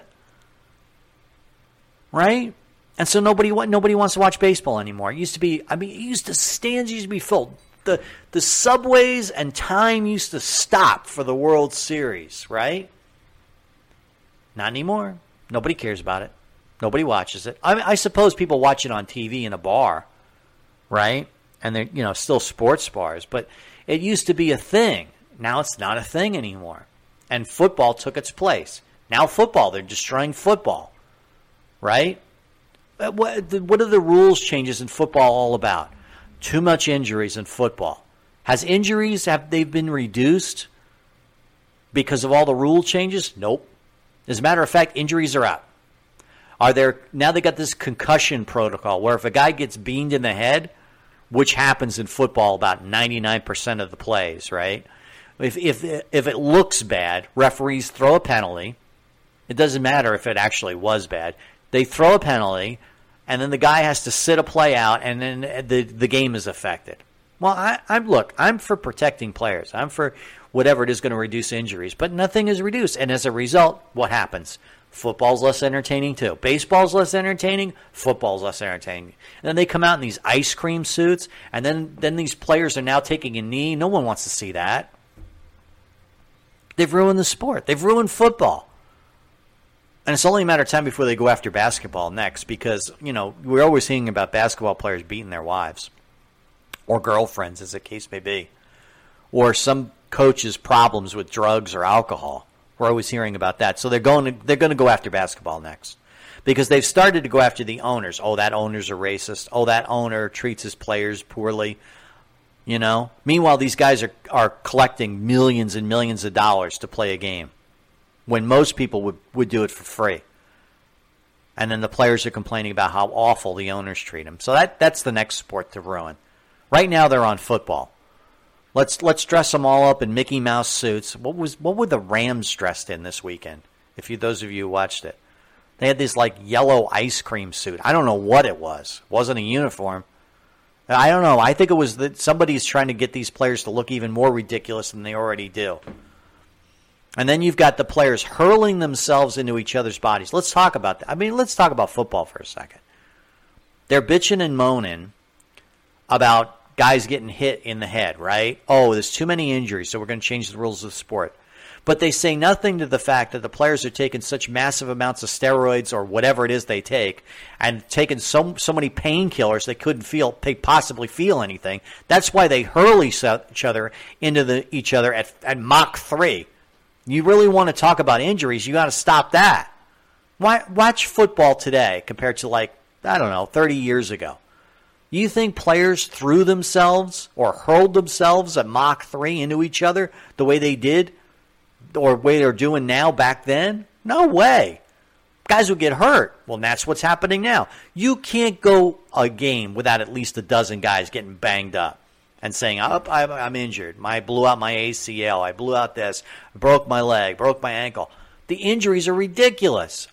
Right? And so nobody wants to watch baseball anymore. It used to be, stands used to be filled. The subways and time used to stop for the World Series, right? Not anymore. Nobody cares about it. Nobody watches it. I suppose people watch it on TV in a bar, right? And they're, still sports bars. But it used to be a thing. Now it's not a thing anymore. And football took its place. Now football, they're destroying football, right? What are the rules changes in football all about? Too much injuries in football. Have they been reduced because of all the rule changes? Nope. As a matter of fact, injuries are out. Now they got this concussion protocol where if a guy gets beamed in the head, which happens in football about 99% of the plays, right? If it looks bad, referees throw a penalty. It doesn't matter if it actually was bad. They throw a penalty, and then the guy has to sit a play out, and then the game is affected. Well, I'm for protecting players. I'm for whatever it is going to reduce injuries, but nothing is reduced. And as a result, what happens? Football's less entertaining too. Baseball's less entertaining. Football's less entertaining. And then they come out in these ice cream suits, and then these players are now taking a knee. No one wants to see that. They've ruined the sport. They've ruined football. And it's only a matter of time before they go after basketball next because, we're always hearing about basketball players beating their wives or girlfriends, as the case may be, or some coach's problems with drugs or alcohol. We're always hearing about that. So they're going to go after basketball next because they've started to go after the owners. Oh, that owner's a racist. Oh, that owner treats his players poorly. Meanwhile, these guys are collecting millions and millions of dollars to play a game, when most people would do it for free. And then the players are complaining about how awful the owners treat them. So that's the next sport to ruin. Right now they're on football. Let's dress them all up in Mickey Mouse suits. What were the Rams dressed in this weekend? Those of you who watched it. They had this yellow ice cream suit. I don't know what it was. It wasn't a uniform. I don't know. I think it was that somebody's trying to get these players to look even more ridiculous than they already do. And then you've got the players hurling themselves into each other's bodies. Let's talk about that. Let's talk about football for a second. They're bitching and moaning about guys getting hit in the head, right? Oh, there's too many injuries, so we're going to change the rules of the sport. But they say nothing to the fact that the players are taking such massive amounts of steroids or whatever it is they take and taking so many painkillers they couldn't possibly feel anything. That's why they hurl each other into each other at Mach 3. You really want to talk about injuries, you got to stop that. Watch football today compared to 30 years ago. You think players threw themselves or hurled themselves at Mach 3 into each other the way they did or the way they're doing now back then? No way. Guys would get hurt. Well, that's what's happening now. You can't go a game without at least a dozen guys getting banged up and saying, I'm injured. I blew out my ACL. I blew out this. I broke my leg. Broke my ankle. The injuries are ridiculous.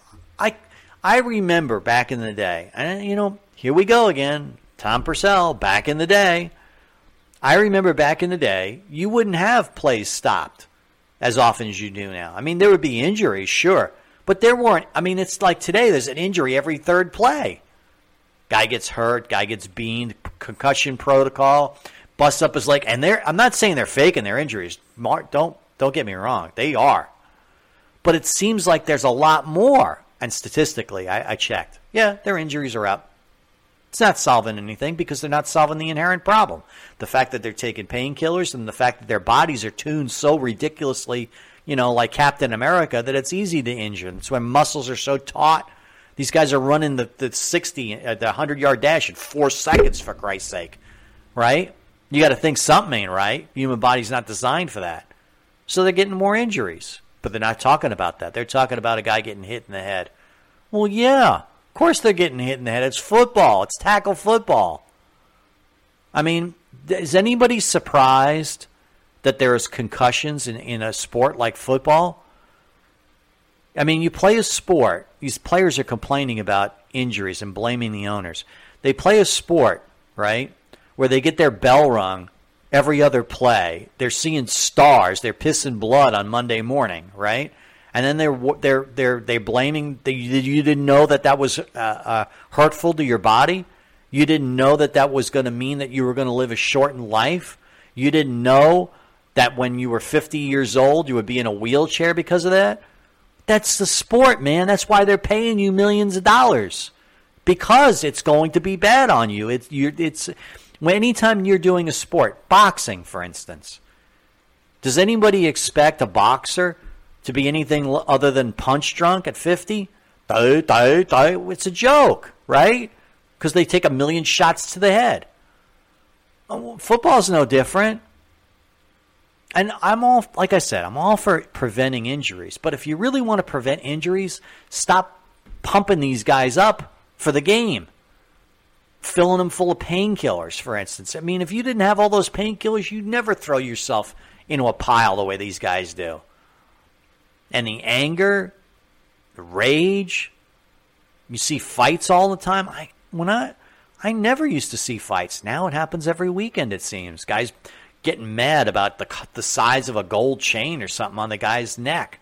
I remember back in the day, and here we go again. Tom Purcell, back in the day. I remember back in the day, you wouldn't have plays stopped as often as you do now. There would be injuries, sure. But there weren't. It's like today, there's an injury every third play. Guy gets hurt, guy gets beamed, concussion protocol, busts up his leg. And I'm not saying they're faking their injuries. Don't get me wrong. They are. But it seems like there's a lot more. And statistically, I checked. Yeah, their injuries are up. It's not solving anything because they're not solving the inherent problem. The fact that they're taking painkillers and the fact that their bodies are tuned so ridiculously, like Captain America, that it's easy to injure. That's why muscles are so taut. These guys are running the 100-yard dash in 4 seconds, for Christ's sake, right? You got to think something ain't right. Human body's not designed for that. So they're getting more injuries. But they're not talking about that. They're talking about a guy getting hit in the head. Well, yeah. Of course they're getting hit in the head. It's football. It's tackle football. Is anybody surprised that there's concussions in a sport like football? You play a sport. These players are complaining about injuries and blaming the owners. they play a sport, right, where they get their bell rung every other play. They're seeing stars. They're pissing blood on Monday morning, right? And then they're blaming. You didn't know that was hurtful to your body. You didn't know that was going to mean that you were going to live a shortened life. You didn't know that when you were 50 years old, you would be in a wheelchair because of that. That's the sport, man. That's why they're paying you millions of dollars, because it's going to be bad on you. Anytime you're doing a sport, boxing, for instance, does anybody expect a boxer to be anything other than punch drunk at 50? It's a joke, right? Because they take 1 million shots to the head. Football's no different. And I'm all for preventing injuries. But if you really want to prevent injuries, stop pumping these guys up for the game. Filling them full of painkillers, for instance. I mean, if you didn't have all those painkillers, you'd never throw yourself into a pile the way these guys do. And the anger, the rage, you see fights all the time. I never used to see fights. Now it happens every weekend, it seems. Guys getting mad about the size of a gold chain or something on the guy's neck.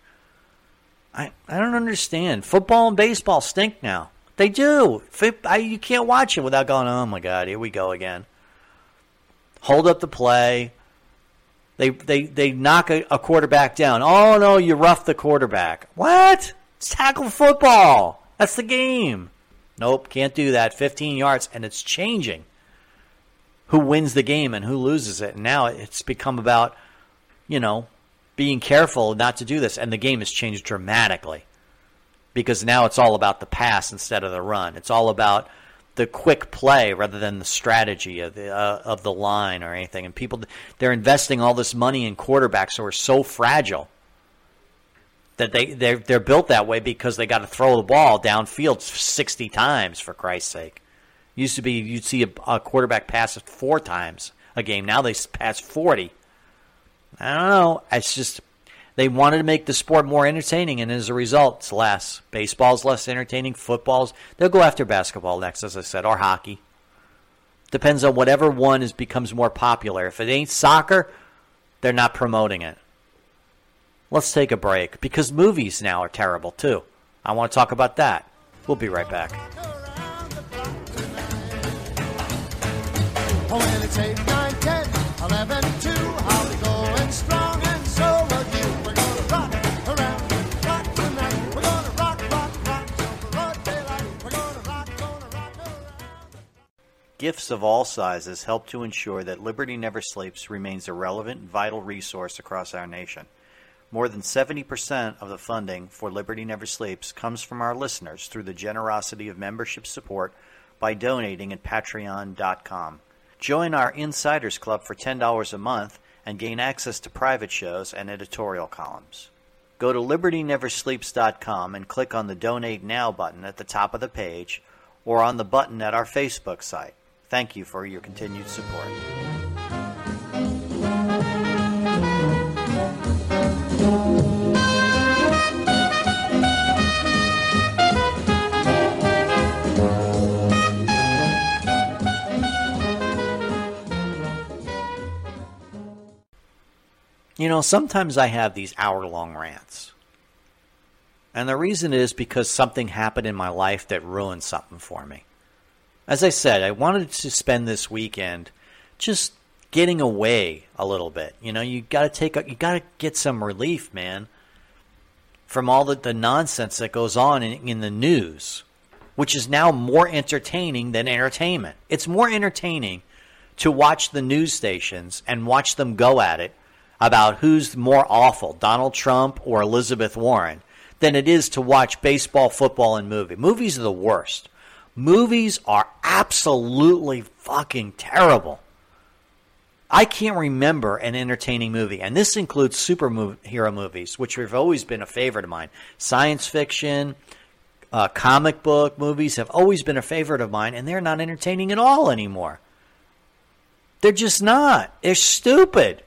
I don't understand. Football and baseball stink now. They do. You can't watch it without going, oh my God, here we go again. Hold up the play. They knock a quarterback down. Oh no, you roughed the quarterback. What? It's tackle football. That's the game. Nope, can't do that. 15 yards, and it's changing who wins the game and who loses it. And now it's become about, being careful not to do this. And the game has changed dramatically because now it's all about the pass instead of the run. It's all about the quick play rather than the strategy of the line or anything. And people, they're investing all this money in quarterbacks who are so fragile that they're built that way because they got to throw the ball downfield 60 times, for Christ's sake. Used to be you'd see a quarterback pass it 4 times a game. Now they pass 40. I don't know. It's just they wanted to make the sport more entertaining, and as a result, it's less. Baseball's less entertaining. Football's, they'll go after basketball next, as I said, or hockey. Depends on whatever one becomes more popular. If it ain't soccer, they're not promoting it. Let's take a break, because movies now are terrible, too. I want to talk about that. We'll be right back. When it's 8, 9, 10, 11, 2, I'll be going strong, and so will you. We're gonna rock around, rock tonight. We're gonna rock, till the broad daylight. We're gonna rock around. Gifts of all sizes help to ensure that Liberty Never Sleeps remains a relevant and vital resource across our nation. More than 70% of the funding for Liberty Never Sleeps comes from our listeners through the generosity of membership support by donating at patreon.com. Join our Insiders Club for $10 a month and gain access to private shows and editorial columns. Go to libertyneversleeps.com and click on the Donate Now button at the top of the page or on the button at our Facebook site. Thank you for your continued support. Sometimes I have these hour-long rants. And the reason is because something happened in my life that ruined something for me. As I said, I wanted to spend this weekend just getting away a little bit. You got to get some relief, man, from all the nonsense that goes on in the news, which is now more entertaining than entertainment. It's more entertaining to watch the news stations and watch them go at it about who's more awful, Donald Trump or Elizabeth Warren, than it is to watch baseball, football, and movies. Movies are the worst. Movies are absolutely fucking terrible. I can't remember an entertaining movie, and this includes superhero movies, which have always been a favorite of mine. Science fiction, comic book movies have always been a favorite of mine, and they're not entertaining at all anymore. They're just not. They're stupid.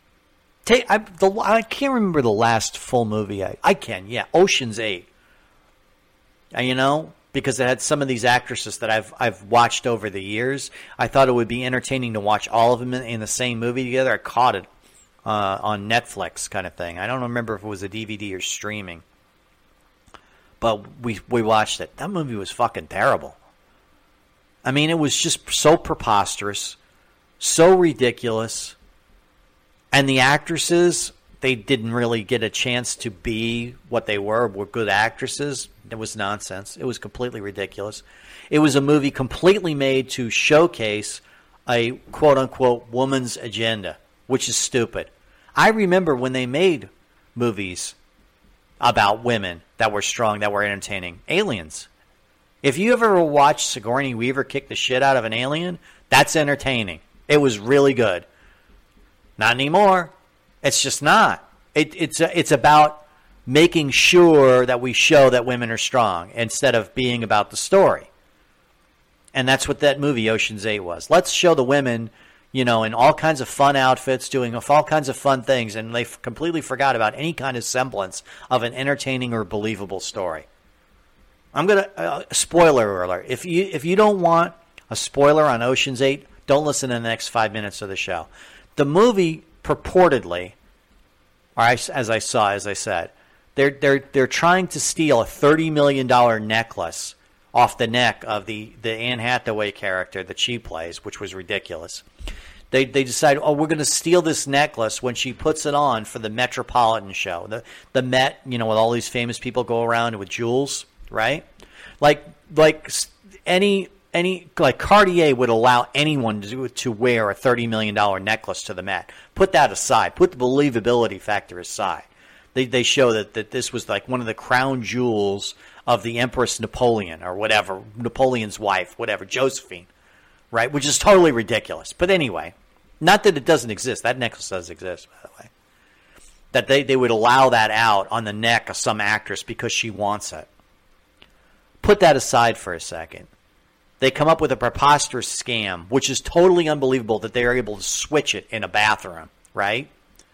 I can't remember the last full movie. I can, yeah. Ocean's 8. because it had some of these actresses that I've watched over the years. I thought it would be entertaining to watch all of them in the same movie together. I caught it on Netflix kind of thing. I don't remember if it was a DVD or streaming. But we watched it. That movie was fucking terrible. I mean, it was just so preposterous, so ridiculous. And the actresses, they didn't really get a chance to be what they were good actresses. It was nonsense. It was completely ridiculous. It was a movie completely made to showcase a quote-unquote woman's agenda, which is stupid. I remember when they made movies about women that were strong, that were entertaining. Aliens. If you ever watched Sigourney Weaver kick the shit out of an alien, that's entertaining. It was really good. Not anymore. It's just not. It's about making sure that we show that women are strong instead of being about the story. And that's what that movie Ocean's 8 was. Let's show the women, in all kinds of fun outfits, doing all kinds of fun things, and they completely forgot about any kind of semblance of an entertaining or believable story. I'm going to spoiler alert. If you don't want a spoiler on Ocean's 8, don't listen to the next 5 minutes of the show. The movie purportedly, or as I said, they're trying to steal a $30 million necklace off the neck of the Anne Hathaway character that she plays, which was ridiculous. They decide, we're going to steal this necklace when she puts it on for the Metropolitan show. The Met, with all these famous people go around with jewels, right? Like Cartier would allow anyone to wear a $30 million necklace to the Met. Put that aside. Put the believability factor aside. They show that this was like one of the crown jewels of the Empress Napoleon or whatever, Napoleon's wife, whatever, Josephine, right? Which is totally ridiculous. But anyway, not that it doesn't exist. That necklace does exist, by the way. That they would allow that out on the neck of some actress because she wants it. Put that aside for a second. They come up with a preposterous scam, which is totally unbelievable that they are able to switch it in a bathroom, right?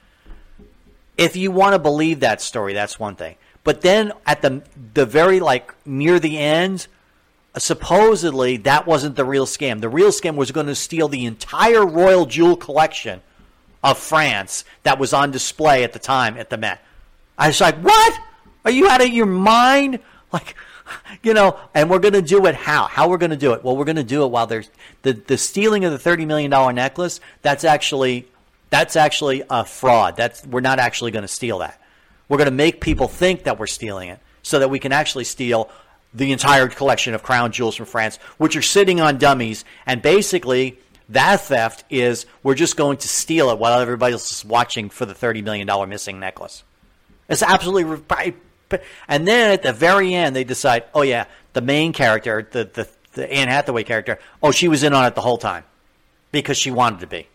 If you want to believe that story, that's one thing. But then at the very, near the end, supposedly that wasn't the real scam. The real scam was going to steal the entire royal jewel collection of France that was on display at the time at the Met. I was like, what? Are you out of your mind? And we're going to do it how? How we're going to do it? Well, we're going to do it while there's the stealing of the $30 million necklace. That's actually a fraud. We're not actually going to steal that. We're going to make people think that we're stealing it so that we can actually steal the entire collection of crown jewels from France, which are sitting on dummies. And basically, that theft is we're just going to steal it while everybody else is watching for the $30 million missing necklace. It's absolutely right. And then at the very end, they decide, oh, yeah, the main character, the Anne Hathaway character, she was in on it the whole time because she wanted to be.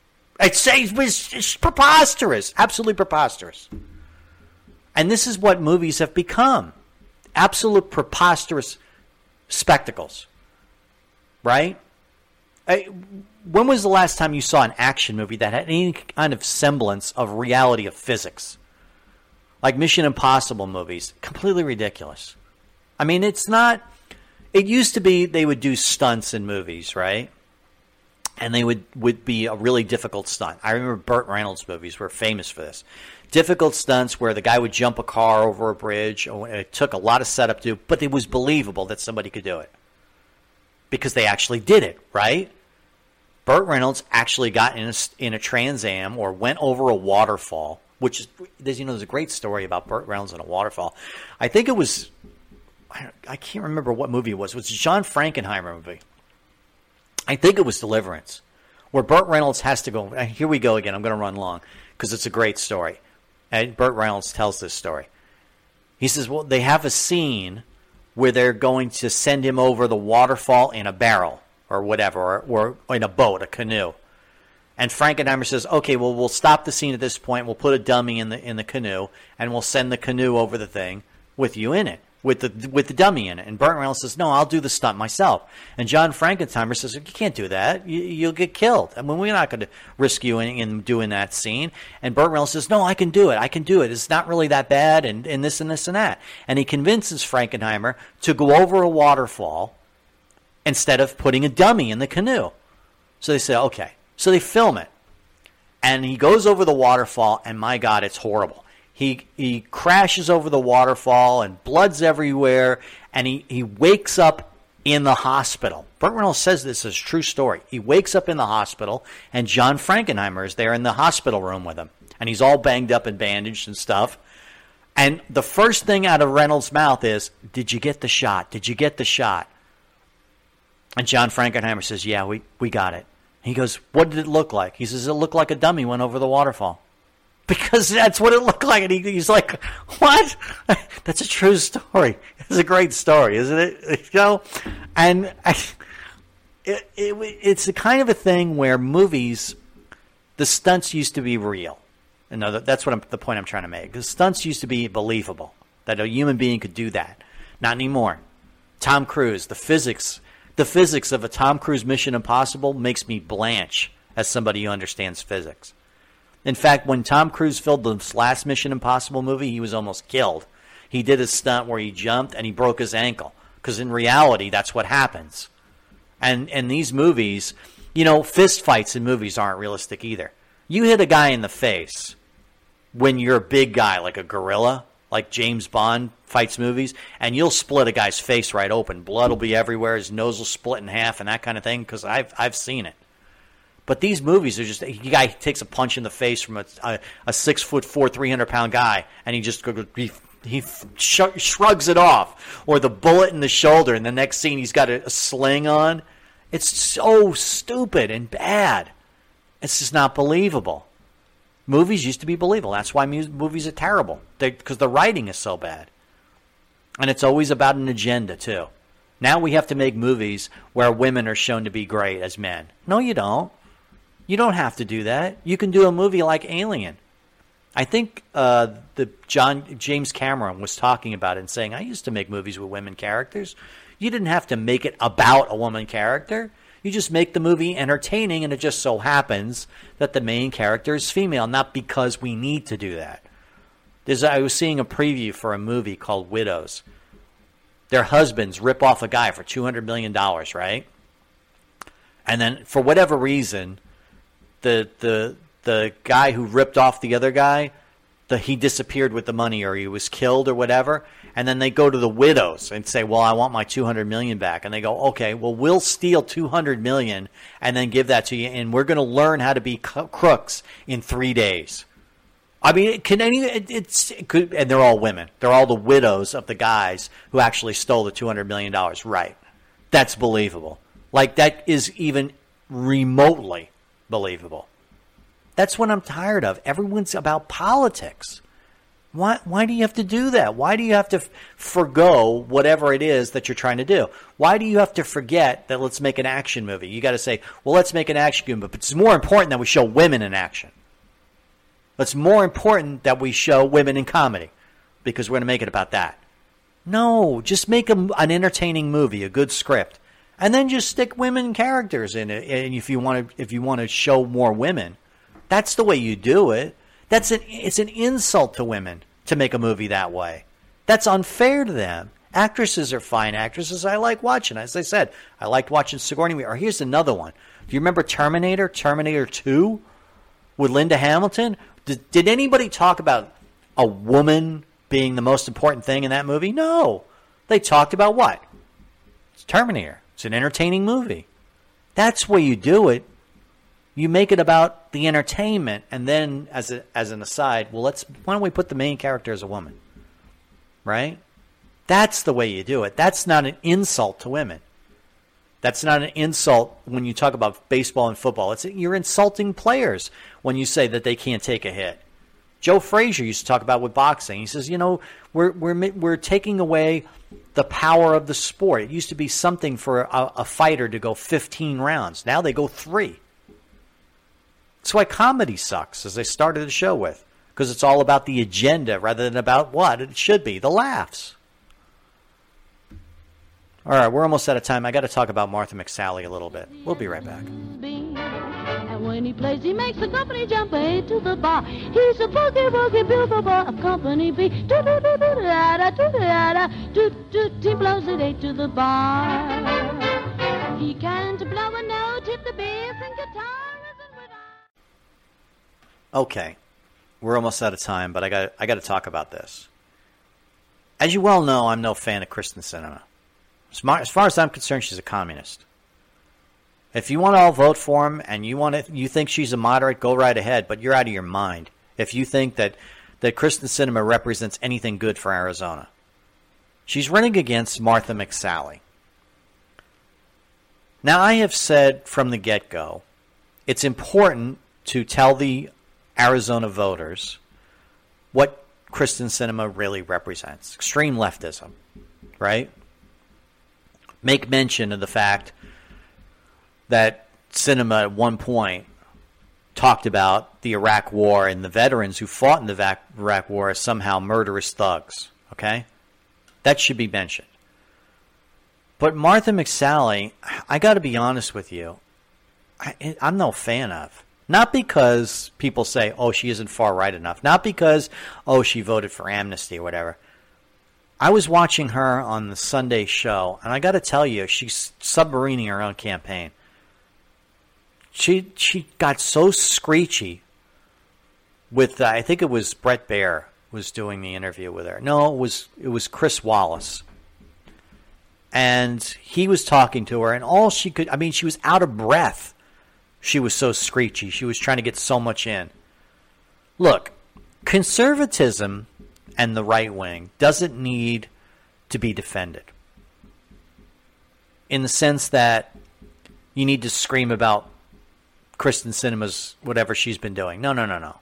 It's preposterous, absolutely preposterous. And this is what movies have become. Absolute preposterous spectacles. Right? When was the last time you saw an action movie that had any kind of semblance of reality of physics? Like Mission Impossible movies. Completely ridiculous. I mean, it's not... It used to be they would do stunts in movies, right? And they would be a really difficult stunt. I remember Burt Reynolds movies were famous for this. Difficult stunts where the guy would jump a car over a bridge. It took a lot of setup to do, but it was believable that somebody could do it. Because they actually did it, right? Burt Reynolds actually got in a Trans Am or went over a waterfall, which is, there's a great story about Burt Reynolds in a waterfall. I think it was, I can't remember what movie it was. It was a John Frankenheimer movie. I think it was Deliverance, where Burt Reynolds has to go. Here we go again. I'm going to run long because it's a great story. And Burt Reynolds tells this story. He says, well, they have a scene where they're going to send him over the waterfall in a barrel or whatever, or in a boat, a canoe. And Frankenheimer says, okay, well, we'll stop the scene at this point. We'll put a dummy in the canoe, and we'll send the canoe over the thing with you in it. with the dummy in it. And Burt Reynolds says, no, I'll do the stunt myself. And John Frankenheimer says, you can't do that. You'll get killed. I mean, we're not going to risk you in doing that scene. And Burt Reynolds says, no, I can do it. I can do it. It's not really that bad, and this and this and that. And he convinces Frankenheimer to go over a waterfall instead of putting a dummy in the canoe. So they say, okay. So they film it. And he goes over the waterfall, and my God, it's horrible. He crashes over the waterfall, and blood's everywhere, and he wakes up in the hospital. Burt Reynolds says this is a true story. He wakes up in the hospital, and John Frankenheimer is there in the hospital room with him. And he's all banged up and bandaged and stuff. And the first thing out of Reynolds' mouth is, did you get the shot? Did you get the shot? And John Frankenheimer says, yeah, we got it. He goes, what did it look like? He says, it looked like a dummy went over the waterfall. Because that's what it looked like. And he's like, what? That's a true story. It's a great story, isn't it? You know? And it's the kind of a thing where movies, the stunts used to be real. And that's the point I'm trying to make. The stunts used to be believable, that a human being could do that. Not anymore. Tom Cruise, the physics of a Tom Cruise Mission Impossible makes me blanch as somebody who understands physics. In fact, when Tom Cruise filmed this last Mission Impossible movie, he was almost killed. He did a stunt where he jumped and he broke his ankle. Because in reality, that's what happens. And in these movies, you know, fist fights in movies aren't realistic either. You hit a guy in the face when you're a big guy, like a gorilla, like James Bond fights movies, and you'll split a guy's face right open. Blood will be everywhere. His nose will split in half and that kind of thing, because I've seen it. But these movies are just, a guy takes a punch in the face from a 6'4", 300-pound guy, and he shrugs it off. Or the bullet in the shoulder, and the next scene he's got a sling on. It's so stupid and bad. It's just not believable. Movies used to be believable. That's why movies are terrible, because the writing is so bad. And it's always about an agenda, too. Now we have to make movies where women are shown to be great as men. No, you don't. You don't have to do that. You can do a movie like Alien. I think James Cameron was talking about it and saying, I used to make movies with women characters. You didn't have to make it about a woman character. You just make the movie entertaining, and it just so happens that the main character is female, not because we need to do that. I was seeing a preview for a movie called Widows. Their husbands rip off a guy for $200 million, right? And then, for whatever reason, the guy who ripped off the other guy, he disappeared with the money, or he was killed or whatever. And then they go to the widows and say, well, I want my $200 million back. And they go, okay, well, we'll steal $200 million and then give that to you, and we're going to learn how to be crooks in 3 days. I mean, and they're all women. They're all the widows of the guys who actually stole the $200 million. Right. That's believable. Like, that is even remotely believable. That's what I'm tired of. Everyone's about politics. Why do you have to do that? Why do you have to forgo whatever it is that you're trying to do? Why do you have to forget that let's make an action movie? You got to say, well, let's make an action movie, but it's more important that we show women in action. It's more important that we show women in comedy, because we're going to make it about that. No, just make an entertaining movie, a good script, and then just stick women characters in it. And if you want to show more women, that's the way you do it. It's an insult to women to make a movie that way. That's unfair to them. Actresses are fine actresses. I like watching. As I said, I liked watching Sigourney Weaver. Or here's another one. Do you remember Terminator 2 with Linda Hamilton? Did anybody talk about a woman being the most important thing in that movie? No. They talked about what? It's Terminator. It's an entertaining movie. That's where you do it. You make it about the entertainment, and then as an aside, well, why don't we put the main character as a woman, right? That's the way you do it. That's not an insult to women. That's not an insult when you talk about baseball and football. You're insulting players when you say that they can't take a hit. Joe Frazier used to talk about with boxing. He says, we're taking away the power of the sport. It used to be something for a fighter to go 15 rounds. Now they go 3. That's why comedy sucks, as I started the show with, because it's all about the agenda rather than about what it should be, the laughs. All right, we're almost out of time. I got to talk about Martha McSally a little bit. We'll be right back. And when he plays, he makes the company jump A to the bar. He's a boogie billboard of Company B. He blows it A to the bar. He can't blow a note if the bass and guitar isn't with us. Okay, we're almost out of time, but I got to talk about this. As you well know, I'm no fan of Kristen Sinema. As far as I'm concerned, she's a communist. If you want to all vote for him and you think she's a moderate, go right ahead, but you're out of your mind if you think that Kristen Sinema represents anything good for Arizona. She's running against Martha McSally. Now, I have said from the get-go, it's important to tell the Arizona voters what Kristen Sinema really represents. Extreme leftism, right? Make mention of the fact that Sinema at one point talked about the Iraq War and the veterans who fought in the Iraq War as somehow murderous thugs, okay? That should be mentioned. But Martha McSally, I got to be honest with you, I'm no fan of. Not because people say, oh, she isn't far right enough. Not because, oh, she voted for amnesty or whatever. I was watching her on the Sunday show, and I got to tell you, she's submarining her own campaign. She got so screechy with, I think it was Brett Baer was doing the interview with her. No, it was Chris Wallace. And he was talking to her, and all she could, I mean, she was out of breath. She was so screechy. She was trying to get so much in. Look, conservatism and the right wing doesn't need to be defended. In the sense that you need to scream about Kristen Sinema's whatever she's been doing. No.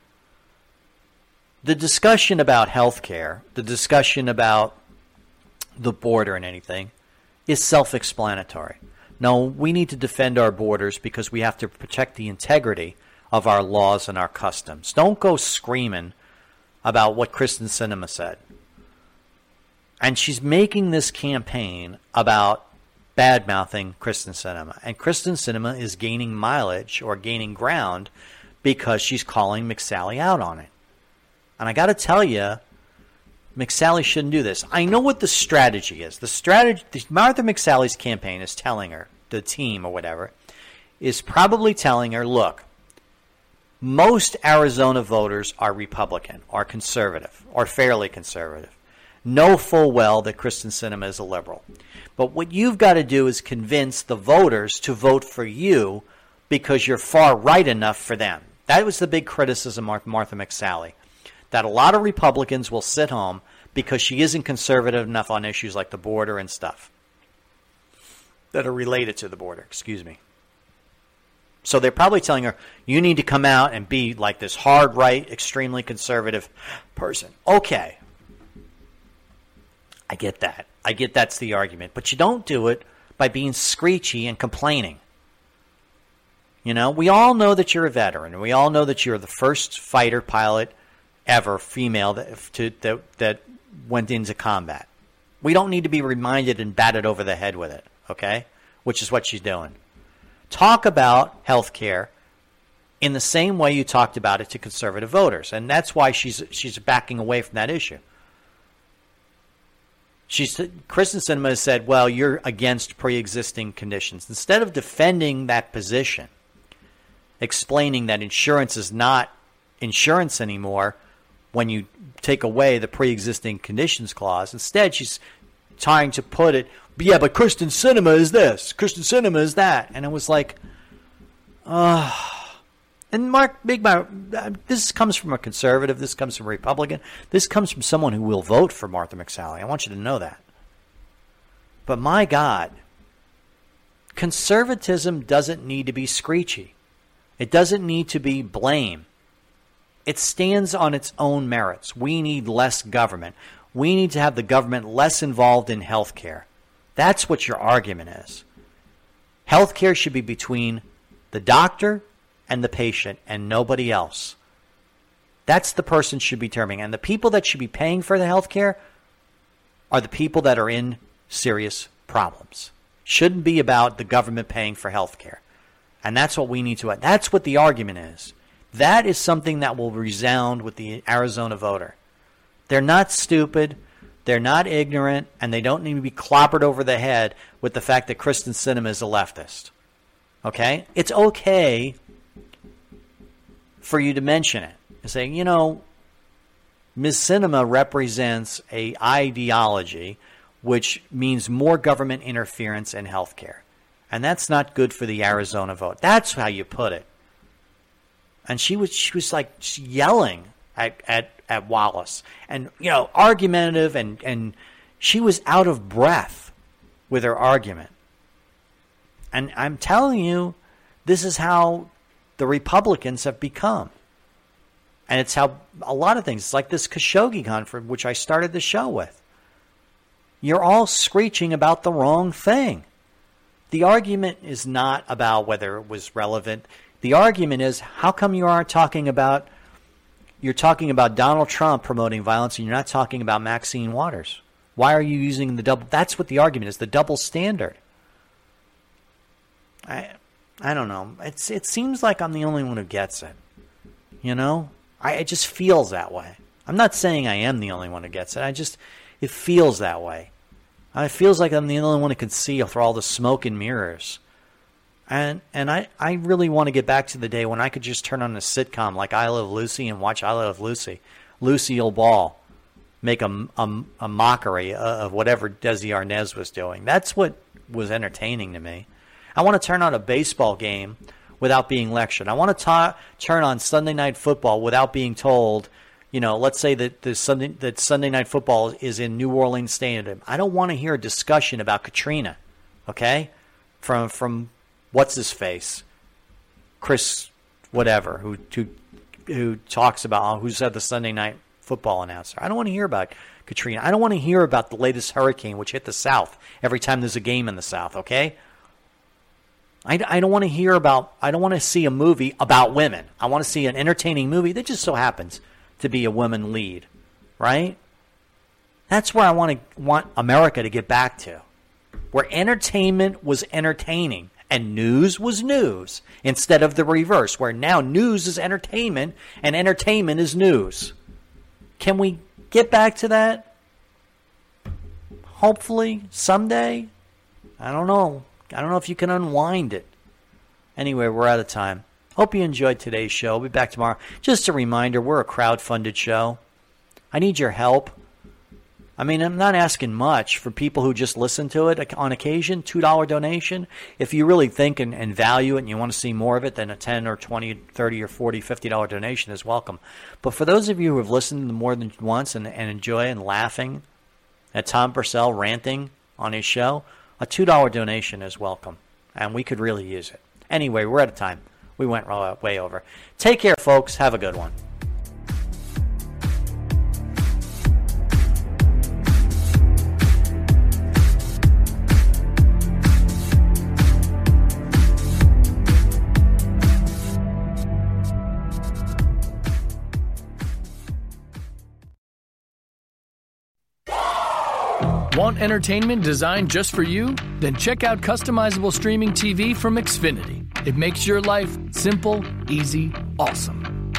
The discussion about health care, the discussion about the border and anything, is self-explanatory. No, we need to defend our borders because we have to protect the integrity of our laws and our customs. Don't go screaming about what Kristen Sinema said. And she's making this campaign about bad-mouthing Kristen Sinema. And Kristen Sinema is gaining mileage or gaining ground because she's calling McSally out on it. And I got to tell you, McSally shouldn't do this. I know what the strategy is. Martha McSally's campaign is telling her, the team or whatever, is probably telling her, look, most Arizona voters are Republican or conservative or fairly conservative. Know full well that Kristen Sinema is a liberal. But what you've got to do is convince the voters to vote for you because you're far right enough for them. That was the big criticism of Martha McSally. That a lot of Republicans will sit home because she isn't conservative enough on issues like the border and stuff that are related to the border. Excuse me. So they're probably telling her, you need to come out and be like this hard right, extremely conservative person. Okay. I get that. I get that's the argument. But you don't do it by being screechy and complaining. You know, we all know that you're a veteran. We all know that you're the first fighter pilot ever, female, that went into combat. We don't need to be reminded and batted over the head with it, okay? Which is what she's doing. Talk about health care in the same way you talked about it to conservative voters. And that's why she's backing away from that issue. Kristen Sinema has said, well, you're against pre-existing conditions. Instead of defending that position, explaining that insurance is not insurance anymore when you take away the pre-existing conditions clause, instead she's trying to put it, yeah, but Kristen Sinema is this, Kristen Sinema is that. And it was like, and Mark Bigmeyer, this comes from a conservative, this comes from a Republican, this comes from someone who will vote for Martha McSally. I want you to know that. But my God, conservatism doesn't need to be screechy. It doesn't need to be blame. It stands on its own merits. We need less government. We need to have the government less involved in health care. That's what your argument is. Health care should be between the doctor and the patient and nobody else. That's the person should be determining. And the people that should be paying for the health care are the people that are in serious problems. Shouldn't be about the government paying for health care. And that's what we need to, that's what the argument is. That is something that will resound with the Arizona voter. They're not stupid, they're not ignorant, and they don't need to be clobbered over the head with the fact that Kristen Sinema is a leftist. Okay? It's okay for you to mention it and say, you know, Ms. Sinema represents a ideology which means more government interference in health care. And that's not good for the Arizona vote. That's how you put it. And she was like yelling at Wallace and, you know, argumentative, and she was out of breath with her argument. And I'm telling you, this is how the Republicans have become. And it's how a lot of things, it's like this Khashoggi conference, which I started the show with. You're all screeching about the wrong thing. The argument is not about whether it was relevant. The argument is, how come you aren't talking about, you're talking about Donald Trump promoting violence and you're not talking about Maxine Waters? Why are you using the double, that's what the argument is, the double standard. I don't know. It seems like I'm the only one who gets it. You know? It just feels that way. I'm not saying I am the only one who gets it. It feels that way. It feels like I'm the only one who can see through all the smoke and mirrors. And I really want to get back to the day when I could just turn on a sitcom like I Love Lucy and watch I Love Lucy. Lucille Ball make a mockery of whatever Desi Arnaz was doing. That's what was entertaining to me. I want to turn on a baseball game without being lectured. I want to turn on Sunday Night Football without being told, you know, let's say that Sunday Night Football is in New Orleans Stadium. I don't want to hear a discussion about Katrina, okay? From what's his face, Chris, whatever, who talks about who said the Sunday Night Football announcer. I don't want to hear about Katrina. I don't want to hear about the latest hurricane which hit the South every time there's a game in the South, okay? I don't want to hear about, I don't want to see a movie about women. I want to see an entertaining movie that just so happens to be a woman lead, right? That's where I want America to get back to, where entertainment was entertaining and news was news instead of the reverse, where now news is entertainment and entertainment is news. Can we get back to that? Hopefully, someday. I don't know. I don't know if you can unwind it. Anyway, we're out of time. Hope you enjoyed today's show. We'll be back tomorrow. Just a reminder, we're a crowd-funded show. I need your help. I mean, I'm not asking much for people who just listen to it on occasion. $2 donation. If you really think and value it and you want to see more of it, then a $10 or $20, $30 or $40, $50 donation is welcome. But for those of you who have listened more than once and enjoy and laughing at Tom Purcell ranting on his show, a $2 donation is welcome, and we could really use it. Anyway, we're out of time. We went way over. Take care, folks. Have a good one. Want entertainment designed just for you? Then check out customizable streaming TV from Xfinity. It makes your life simple, easy, awesome.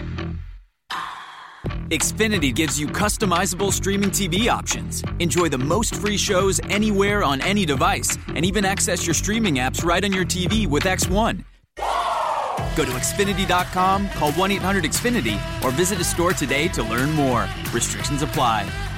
Xfinity gives you customizable streaming TV options. Enjoy the most free shows anywhere on any device, and even access your streaming apps right on your TV with X1. Go to Xfinity.com, call 1-800-XFINITY, or visit a store today to learn more. Restrictions apply.